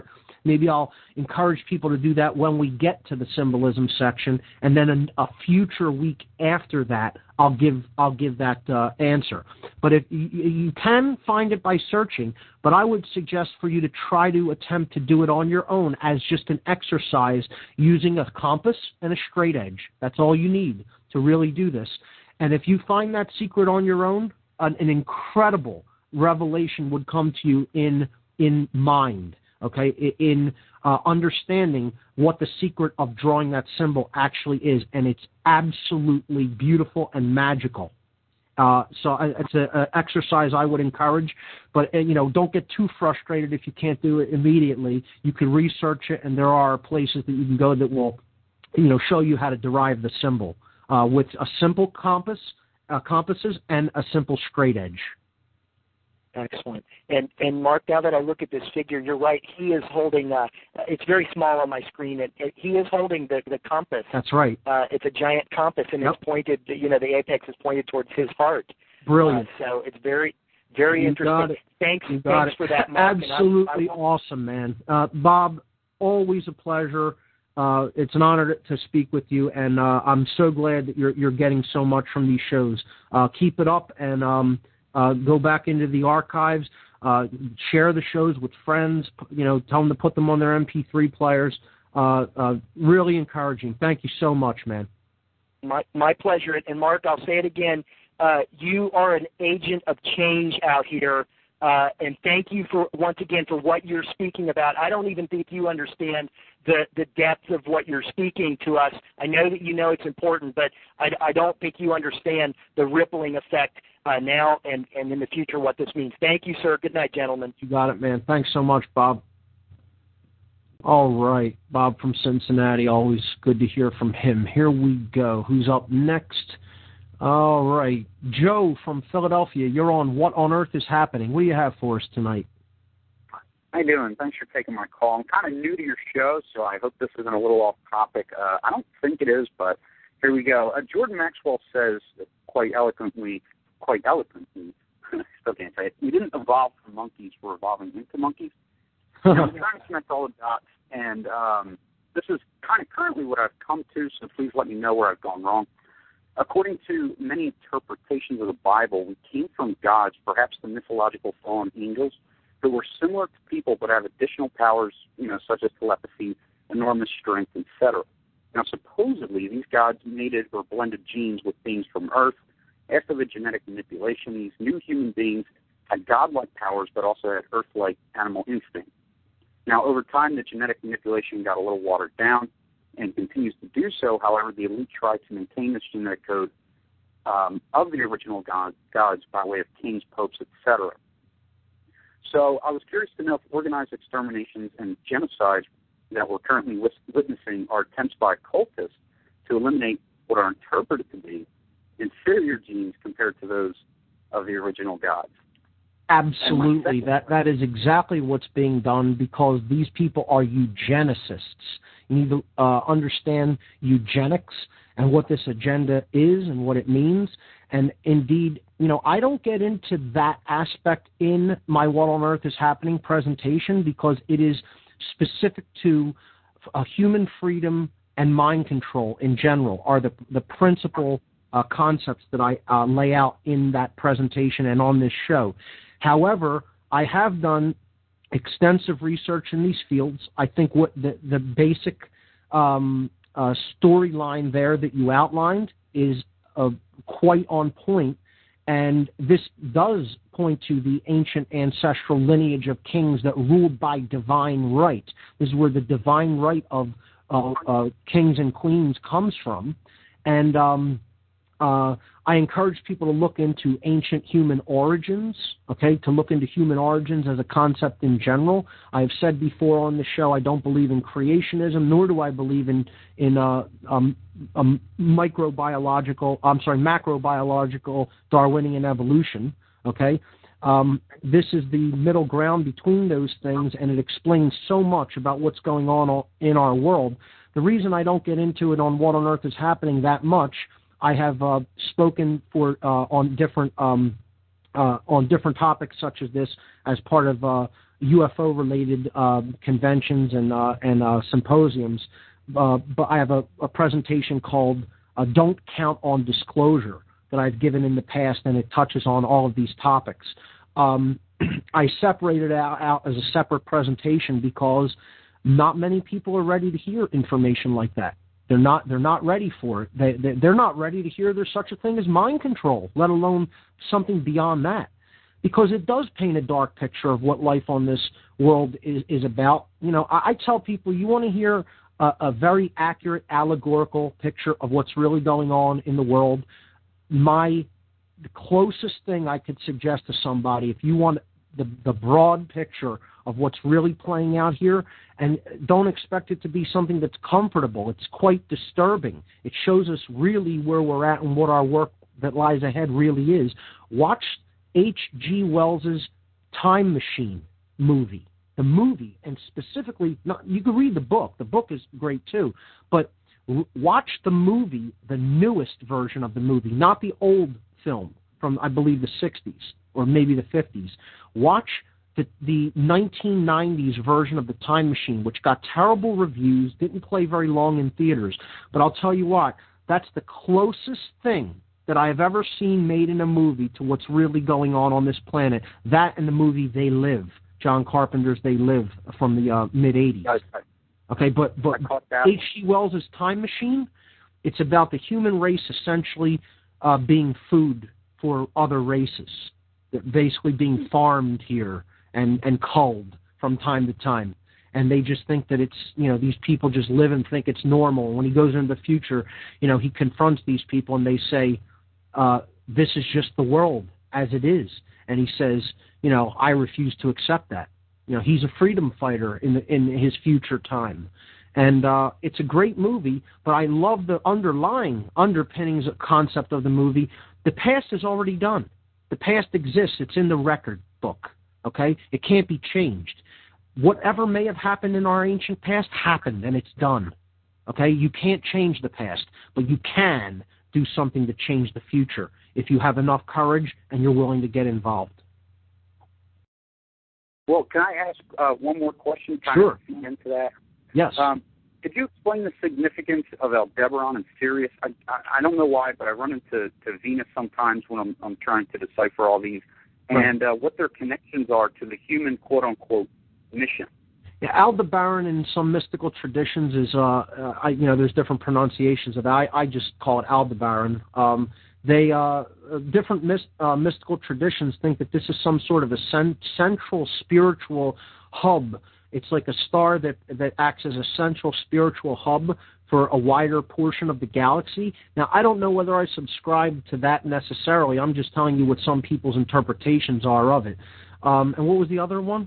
maybe I'll encourage people to do that when we get to the symbolism section, and then a, a future week after that, I'll give I'll give that uh, answer. But if you, you can find it by searching, but I would suggest for you to try to attempt to do it on your own as just an exercise using a compass and a straight edge. That's all you need to really do this. And if you find that secret on your own, an, an incredible revelation would come to you in in mind, okay, in uh, understanding what the secret of drawing that symbol actually is, and it's absolutely beautiful and magical. Uh, so it's an exercise I would encourage, but uh, you know, don't get too frustrated if you can't do it immediately. You can research it, and there are places that you can go that will, you know, show you how to derive the symbol uh, with a simple compass, uh, compasses, and a simple straight edge. Excellent. And and Mark, now that I look at this figure, you're right. He is holding. Uh, it's very small on my screen. And it, he is holding the, the compass. That's right. Uh, it's a giant compass, and yep. it's pointed. You know, the apex is pointed towards his heart. Brilliant. Uh, so it's very, very you interesting. Got it. Thanks, you got thanks it. for that, Mark. Absolutely I, I, awesome, man. Uh, Bob, always a pleasure. Uh, it's an honor to, to speak with you, and uh, I'm so glad that you're you're getting so much from these shows. Uh, keep it up, and um, uh, go back into the archives. Uh, share the shows with friends, you know, tell them to put them on their M P three players. Uh, uh, really encouraging. Thank you so much, man. My my pleasure. And Mark, I'll say it again. Uh, you are an agent of change out here, uh, and thank you for once again for what you're speaking about. I don't even think you understand the, the depth of what you're speaking to us. I know that you know it's important, but I, I don't think you understand the rippling effect Uh, now and, and in the future what this means. Thank you, sir. Good night, gentlemen. You got it, man. Thanks so much, Bob. All right. Bob from Cincinnati. Always good to hear from him. Here we go. Who's up next? All right. Joe from Philadelphia. You're on What on Earth is Happening. What do you have for us tonight? How you doing? Thanks for taking my call. I'm kind of new to your show, so I hope this isn't a little off topic. Uh, I don't think it is, but here we go. Uh, Jordan Maxwell says quite eloquently, quite eloquently, still can't say it, we didn't evolve from monkeys, we're evolving into monkeys. You know, I'm trying to connect all the dots, and um, this is kind of currently what I've come to, so please let me know where I've gone wrong. According to many interpretations of the Bible, we came from gods, perhaps the mythological fallen angels, who were similar to people but have additional powers, you know, such as telepathy, enormous strength, et cetera. Now, supposedly, these gods mated or blended genes with beings from Earth. After the genetic manipulation, these new human beings had godlike powers but also had Earth-like animal instinct. Now, over time, the genetic manipulation got a little watered down and continues to do so. However, the elite tried to maintain this genetic code um, of the original god, gods by way of kings, popes, et cetera. So I was curious to know if organized exterminations and genocides that we're currently witnessing are attempts by cultists to eliminate what are interpreted to be inferior genes compared to those of the original gods. Absolutely. That that is exactly what's being done because these people are eugenicists. You need to uh, understand eugenics and what this agenda is and what it means. And indeed, you know, I don't get into that aspect in my What on Earth is Happening presentation because it is specific to uh, human freedom and mind control in general are the the principal Uh, concepts that I uh, lay out in that presentation and on this show. However, I have done extensive research in these fields. I think what the, the basic um, uh, storyline there that you outlined is uh, quite on point, and this does point to the ancient ancestral lineage of kings that ruled by divine right. This is where the divine right of uh, uh, kings and queens comes from, and um, Uh, I encourage people to look into ancient human origins, okay, to look into human origins as a concept in general. I have said before on the show I don't believe in creationism, nor do I believe in, in uh, um, um, microbiological, I'm sorry, macrobiological Darwinian evolution, okay. Um, this is the middle ground between those things, and it explains so much about what's going on in our world. The reason I don't get into it on What on Earth is Happening that much, I have uh, spoken for uh, on different um, uh, on different topics such as this as part of uh, U F O-related uh, conventions and uh, and uh, symposiums. Uh, but I have a, a presentation called uh, "Don't Count on Disclosure" that I've given in the past, and it touches on all of these topics. Um, I separated it out, out as a separate presentation because not many people are ready to hear information like that. They're not. They're not ready for it. They, they, they're not ready to hear there's such a thing as mind control, let alone something beyond that, because it does paint a dark picture of what life on this world is, is about. You know, I, I tell people, you want to hear a, a very accurate allegorical picture of what's really going on in the world. My the closest thing I could suggest to somebody, if you want the, the broad picture of what's really playing out here, and don't expect it to be something that's comfortable. It's quite disturbing. It shows us really where we're at and what our work that lies ahead really is. Watch H G Wells's Time Machine movie. The movie, and specifically, not, you can read the book. The book is great too, but w- watch the movie, the newest version of the movie, not the old film from, I believe, the sixties or maybe the fifties. Watch the, the nineteen nineties version of The Time Machine, which got terrible reviews, didn't play very long in theaters. But I'll tell you what, that's the closest thing that I have ever seen made in a movie to what's really going on on this planet. That and the movie They Live, John Carpenter's They Live from the uh, mid-eighties. Okay, but, but H G Wells' Time Machine, it's about the human race essentially uh, being food for other races, basically being farmed here and, and culled from time to time. And they just think that it's, you know, these people just live and think it's normal. When he goes into the future, you know, he confronts these people and they say, uh, this is just the world as it is. And he says, you know, I refuse to accept that. You know, he's a freedom fighter in the, in his future time. And uh, it's a great movie, but I love the underlying underpinnings concept of the movie. The past is already done. The past exists. It's in the record book, okay? It can't be changed. Whatever may have happened in our ancient past happened, and it's done, okay? You can't change the past, but you can do something to change the future if you have enough courage and you're willing to get involved. Well, can I ask uh, one more question? Kind Sure. of feed into that. Yes. Um, could you explain the significance of Aldebaran and Sirius? I, I, I don't know why, but I run into to Venus sometimes when I'm, I'm trying to decipher all these, and uh, what their connections are to the human quote-unquote mission. Yeah, Aldebaran in some mystical traditions is, uh, uh, I, you know, there's different pronunciations of it. I, I just call it Aldebaran. Um, they, uh, different myst, uh, mystical traditions think that this is some sort of a cent- central spiritual hub. It's like a star that, that acts as a central spiritual hub for a wider portion of the galaxy. Now, I don't know whether I subscribe to that necessarily. I'm just telling you what some people's interpretations are of it. Um, and what was the other one?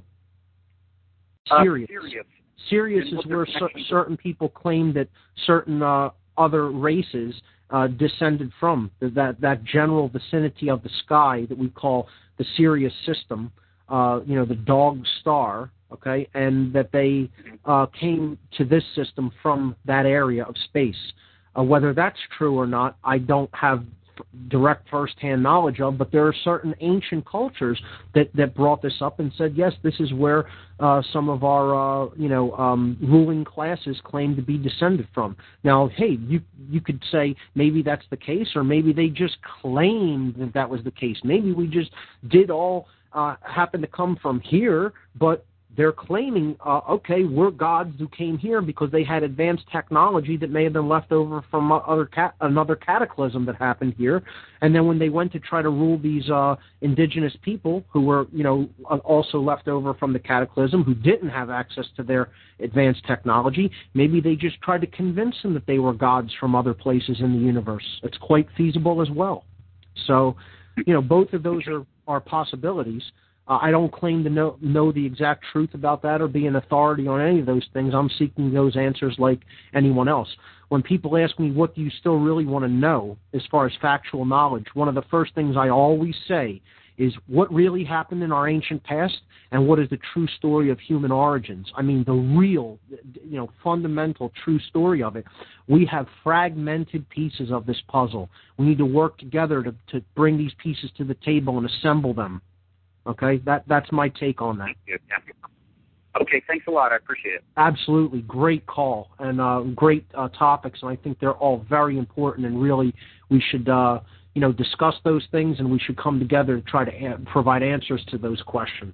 Sirius. Uh, Sirius. Sirius is where cer- certain people claim that certain uh, other races uh, descended from, that that general vicinity of the sky that we call the Sirius system, uh, you know, the dog star, okay, and that they uh, came to this system from that area of space. Uh, whether that's true or not, I don't have direct first-hand knowledge of, but there are certain ancient cultures that, that brought this up and said, yes, this is where uh, some of our, uh, you know, um, ruling classes claim to be descended from. Now, hey, you you could say maybe that's the case, or maybe they just claimed that that was the case. Maybe we just did all uh, happen to come from here, but they're claiming, uh, okay, we're gods who came here because they had advanced technology that may have been left over from other cat- another cataclysm that happened here. And then when they went to try to rule these uh, indigenous people who were, you know, also left over from the cataclysm, who didn't have access to their advanced technology, maybe they just tried to convince them that they were gods from other places in the universe. It's quite feasible as well. So, you know, both of those are, are possibilities. Uh, I don't claim to know, know the exact truth about that or be an authority on any of those things. I'm seeking those answers like anyone else. When people ask me, what do you still really want to know as far as factual knowledge, one of the first things I always say is what really happened in our ancient past and what is the true story of human origins. I mean, the real, you know, fundamental true story of it. We have fragmented pieces of this puzzle. We need to work together to, to bring these pieces to the table and assemble them. Okay, that that's my take on that. Yeah. Okay, thanks a lot. I appreciate it. Absolutely. Great call and uh, great uh, topics, and I think they're all very important, and really we should uh, you know, discuss those things, and we should come together to try to a- provide answers to those questions.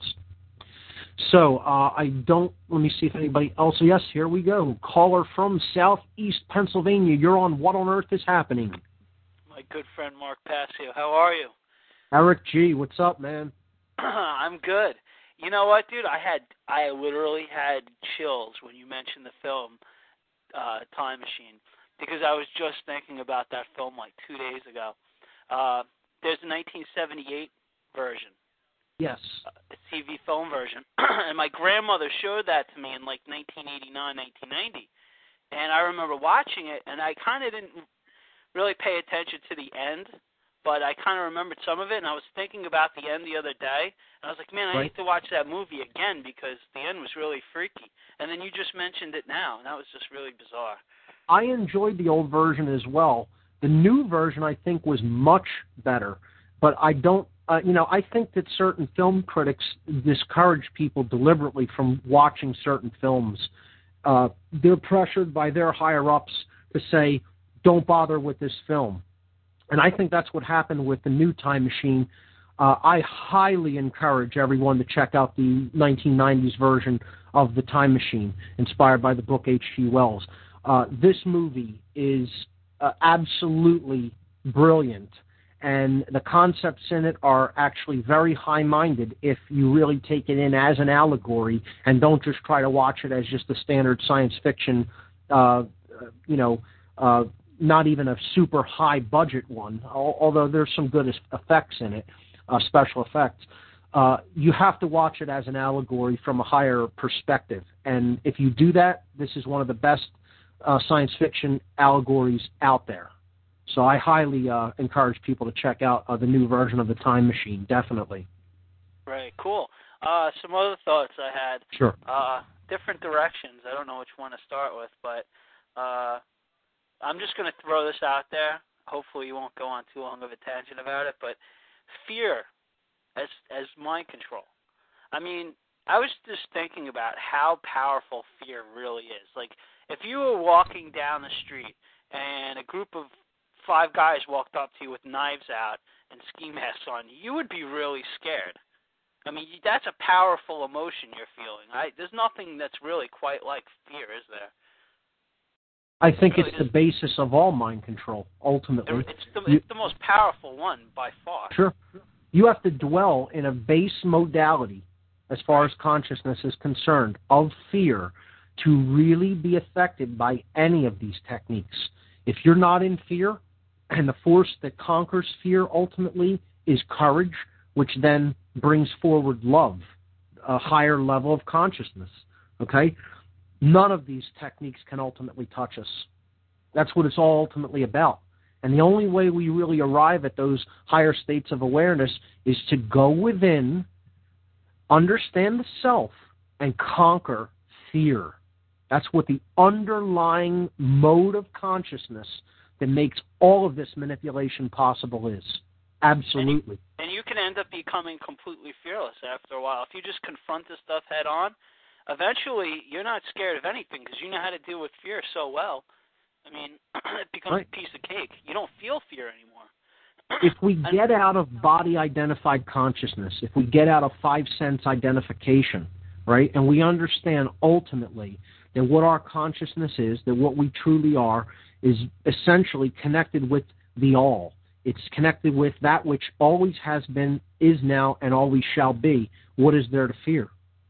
So uh, I don't, let me see if anybody else, yes, here we go. Caller from Southeast Pennsylvania. You're on What on Earth is Happening? My good friend Mark Passio. How are you? Eric G., what's up, man? I'm good. You know what, dude? I had, I literally had chills when you mentioned the film uh, Time Machine, because I was just thinking about that film like two days ago. Uh, there's a nineteen seventy-eight version. Yes. A T V film version. And my grandmother showed that to me in like nineteen eighty-nine, nineteen ninety. And I remember watching it, and I kind of didn't really pay attention to the end, but I kind of remembered some of it, and I was thinking about the end the other day, and I was like, man, I right. need to watch that movie again because the end was really freaky. And then you just mentioned it now, and that was just really bizarre. I enjoyed the old version as well. The new version, I think, was much better, but I don't, uh, you know, I think that certain film critics discourage people deliberately from watching certain films. Uh, they're pressured by their higher-ups to say, don't bother with this film. And I think that's what happened with the new Time Machine. Uh, I highly encourage everyone to check out the nineteen nineties version of the Time Machine, inspired by the book H G Wells. Uh, this movie is uh, absolutely brilliant, and the concepts in it are actually very high-minded if you really take it in as an allegory and don't just try to watch it as just a standard science fiction, uh, you know, uh, not even a super high-budget one, although there's some good effects in it, uh, special effects. Uh, you have to watch it as an allegory from a higher perspective. And if you do that, this is one of the best uh, science fiction allegories out there. So I highly uh, encourage people to check out uh, the new version of the Time Machine, definitely. Right, cool. Uh, some other thoughts I had. Sure. Uh, different directions. I don't know which one to start with, but uh, I'm just going to throw this out there. Hopefully you won't go on too long of a tangent about it, but fear as as mind control. I mean, I was just thinking about how powerful fear really is. Like, if you were walking down the street and a group of five guys walked up to you with knives out and ski masks on, you would be really scared. I mean, that's a powerful emotion you're feeling. I, there's nothing that's really quite like fear, is there? I think it really it's the basis of all mind control, ultimately. It's the, you, it's the most powerful one by far. Sure. You have to dwell in a base modality, as far as consciousness is concerned, of fear to really be affected by any of these techniques. If you're not in fear, and the force that conquers fear ultimately is courage, which then brings forward love, a higher level of consciousness, okay? None of these techniques can ultimately touch us. That's what it's all ultimately about. And the only way we really arrive at those higher states of awareness is to go within, understand the self, and conquer fear. That's what the underlying mode of consciousness that makes all of this manipulation possible is. Absolutely. And you, and you can end up becoming completely fearless after a while. If you just confront this stuff head on, eventually you're not scared of anything because you know how to deal with fear so well. I mean, it becomes right. a piece of cake. You don't feel fear anymore. If we get out of body-identified consciousness, if we get out of five-sense identification, right, and we understand ultimately that what our consciousness is, that what we truly are, is essentially connected with the all. It's connected with that which always has been, is now, and always shall be. What is there to fear?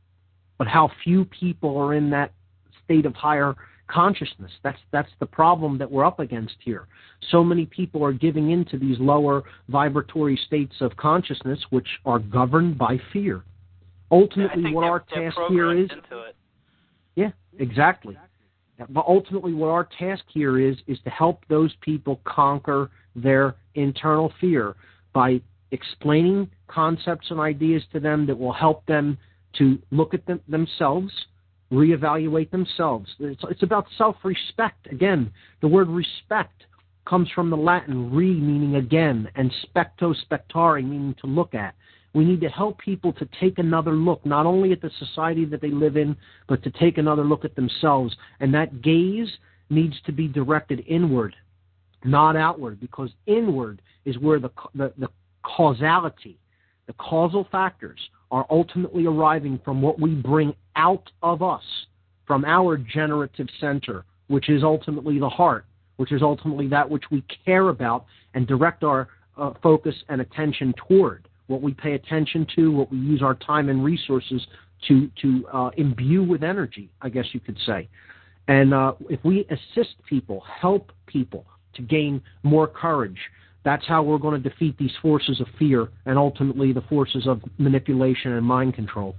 But how few people are in that state of higher consciousness. That's that's the problem that we're up against here. So many people are giving into these lower vibratory states of consciousness, which are governed by fear. Ultimately, what our task here is... Into it. Yeah, exactly. But ultimately, what our task here is, is to help those people conquer their internal fear by explaining concepts and ideas to them that will help them to look at them, themselves, reevaluate themselves. It's, it's about self-respect. Again, the word respect comes from the Latin re, meaning again, and specto, spectare, meaning to look at. We need to help people to take another look, not only at the society that they live in, but to take another look at themselves. And that gaze needs to be directed inward, not outward, because inward is where the the, the causality, the causal factors are ultimately arriving from what we bring out of us, from our generative center, which is ultimately the heart, which is ultimately that which we care about and direct our uh, focus and attention toward, what we pay attention to, what we use our time and resources to, to uh, imbue with energy, I guess you could say. And uh, if we assist people, help people to gain more courage, that's how we're going to defeat these forces of fear and ultimately the forces of manipulation and mind control.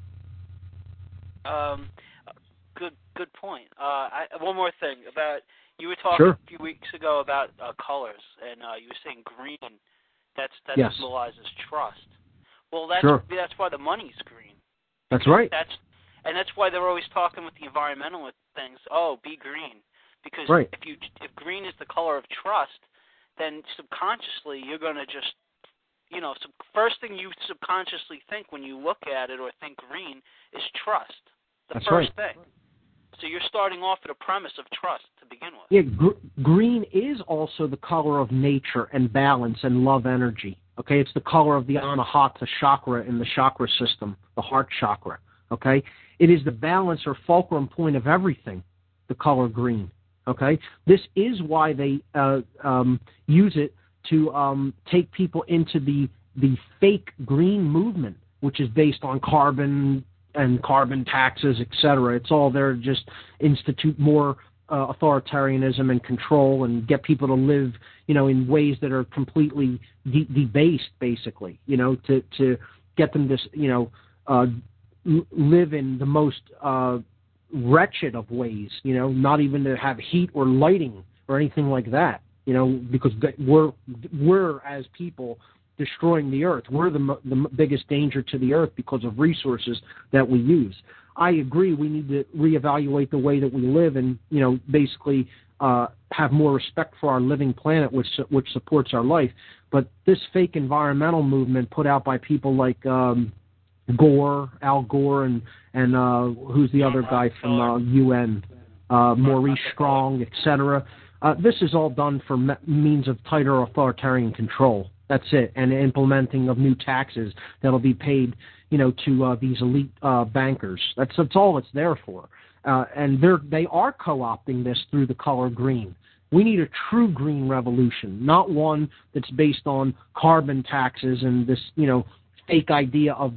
Um, good, good point. Uh, I, one more thing about you were talking Sure. a few weeks ago about uh, colors, and uh, you were saying green. That's that Yes. symbolizes trust. Well, that's Sure. that's why the money's green. That's right. That's and that's why they're always talking with the environmental things. Oh, be green, because Right. if you if green is the color of trust, then subconsciously you're going to just, you know, sub, first thing you subconsciously think when you look at it or think green is trust. The That's first right. thing. So you're starting off at a premise of trust to begin with. Yeah, gr- green is also the color of nature and balance and love energy. Okay, it's the color of the Anahata chakra in the chakra system, the heart chakra. Okay, it is the balance or fulcrum point of everything, the color green. Okay, this is why they uh, um, use it to um, take people into the the fake green movement, which is based on carbon and carbon taxes, et cetera. It's all there to just institute more uh, authoritarianism and control and get people to live, you know, in ways that are completely de- debased, basically, you know, to, to get them to, you know, uh, live in the most uh, wretched of ways, you know, not even to have heat or lighting or anything like that, you know, because we're, we're as people destroying the earth. We're the, the biggest danger to the earth because of resources that we use. I agree we need to reevaluate the way that we live and, you know, basically uh, have more respect for our living planet, which which supports our life. But this fake environmental movement put out by people like um, Gore, Al Gore, and, and uh, who's the other guy from uh, U N, uh, Maurice Strong, et cetera, uh, this is all done for me- means of tighter authoritarian control. That's it, and implementing of new taxes that'll be paid, you know, to uh, these elite uh, bankers. That's that's all it's there for, uh, and they're they are co-opting this through the color green. We need a true green revolution, not one that's based on carbon taxes and this, you know, fake idea of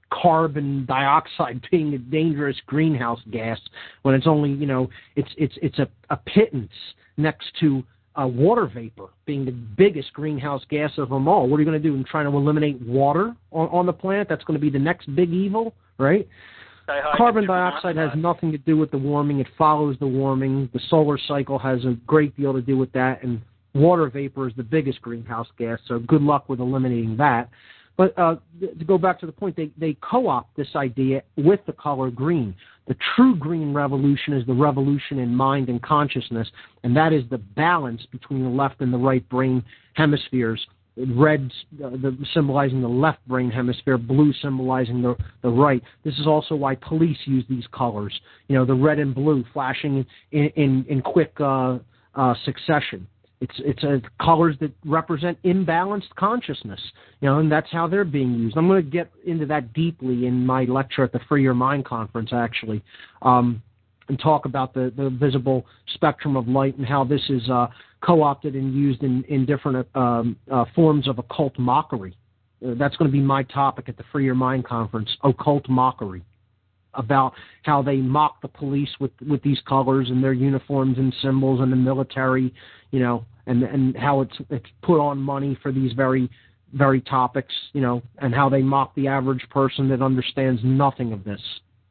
carbon dioxide being a dangerous greenhouse gas when it's only, you know, it's it's it's a, a pittance next to Uh, water vapor being the biggest greenhouse gas of them all. What are you going to do in trying to eliminate water on, on the planet? That's going to be the next big evil, right? Carbon dioxide has nothing to do with the warming. It follows the warming. The solar cycle has a great deal to do with that, and water vapor is the biggest greenhouse gas, so good luck with eliminating that. But uh, to go back to the point, they, they co-opt this idea with the color green. The true green revolution is the revolution in mind and consciousness, and that is the balance between the left and the right brain hemispheres. Red uh, the, symbolizing the left brain hemisphere, blue symbolizing the, the right. This is also why police use these colors, you know, the red and blue flashing in, in, in quick uh, uh, succession. It's it's a colors that represent imbalanced consciousness, you know, and that's how they're being used. I'm going to get into that deeply in my lecture at the Free Your Mind conference, actually, um, and talk about the, the visible spectrum of light and how this is uh, co-opted and used in, in different um, uh, forms of occult mockery. Uh, that's going to be my topic at the Free Your Mind conference, occult mockery, about how they mock the police with, with these colors and their uniforms and symbols and the military, you know, and and how it's it's put on money for these very, very topics, you know, and how they mock the average person that understands nothing of this.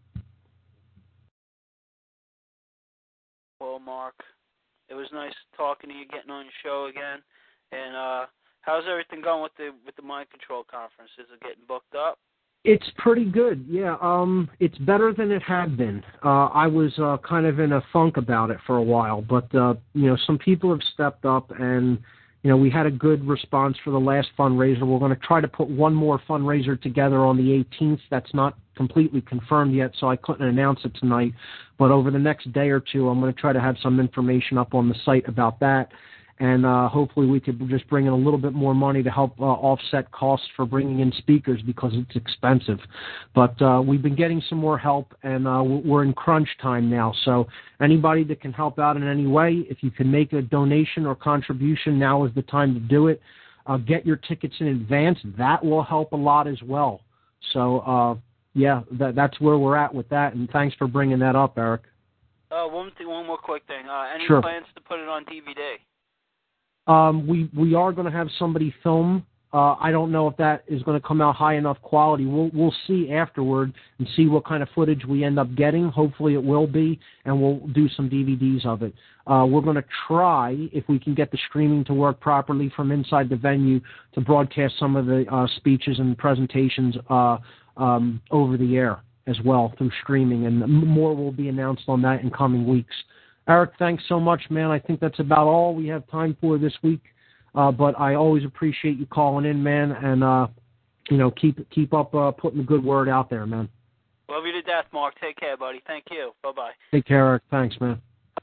Well, Mark, it was nice talking to you, getting on your show again. And uh, how's everything going with the with the Mind Control Conference? Is it getting booked up? It's pretty good, yeah. Um, it's better than it had been. Uh, I was uh, kind of in a funk about it for a while, but uh, you know, some people have stepped up, and you know, we had a good response for the last fundraiser. We're going to try to put one more fundraiser together on the eighteenth. That's not completely confirmed yet, so I couldn't announce it tonight. But over the next day or two, I'm going to try to have some information up on the site about that. And uh, hopefully we could just bring in a little bit more money to help uh, offset costs for bringing in speakers because it's expensive. But uh, we've been getting some more help, and uh, we're in crunch time now. So anybody that can help out in any way, if you can make a donation or contribution, now is the time to do it. Uh, get your tickets in advance. That will help a lot as well. So, uh, yeah, that, that's where we're at with that. And thanks for bringing that up, Eric. Uh, one, th- one more quick thing. Uh, any Sure. plans to put it on D V D? Um, we we are going to have somebody film. Uh, I don't know if that is going to come out high enough quality. We'll we'll see afterward and see what kind of footage we end up getting. Hopefully it will be, and we'll do some D V Ds of it. Uh, we're going to try, if we can get the streaming to work properly from inside the venue, to broadcast some of the uh, speeches and presentations uh, um, over the air as well through streaming, and more will be announced on that in coming weeks. Eric, thanks so much, man. I think that's about all we have time for this week. Uh, but I always appreciate you calling in, man, and uh, you know, keep keep up uh, putting the good word out there, man. Love you to death, Mark. Take care, buddy. Thank you. Bye-bye. Take care, Eric. Thanks, man.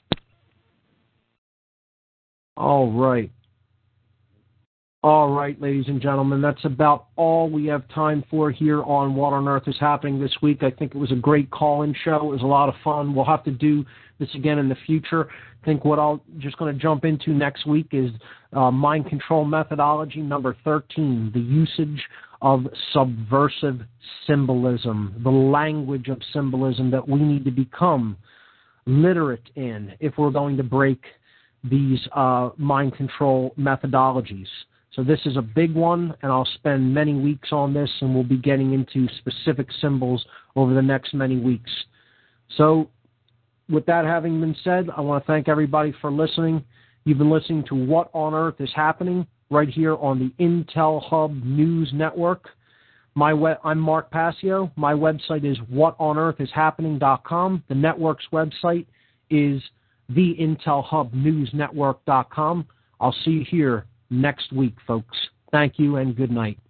All right. All right, ladies and gentlemen, that's about all we have time for here on What on Earth is Happening this week. I think it was a great call-in show. It was a lot of fun. We'll have to do this again in the future. I think what I'll just going to jump into next week is uh, mind control methodology number thirteen, the usage of subversive symbolism, the language of symbolism that we need to become literate in if we're going to break these uh, mind control methodologies. So this is a big one, and I'll spend many weeks on this, and we'll be getting into specific symbols over the next many weeks. So with that having been said, I want to thank everybody for listening. You've been listening to What on Earth is Happening right here on the Intel Hub News Network. My we- I'm Mark Passio. My website is what on earth is happening dot com. The network's website is the intel hub news network dot com. I'll see you here next week, folks. Thank you and good night.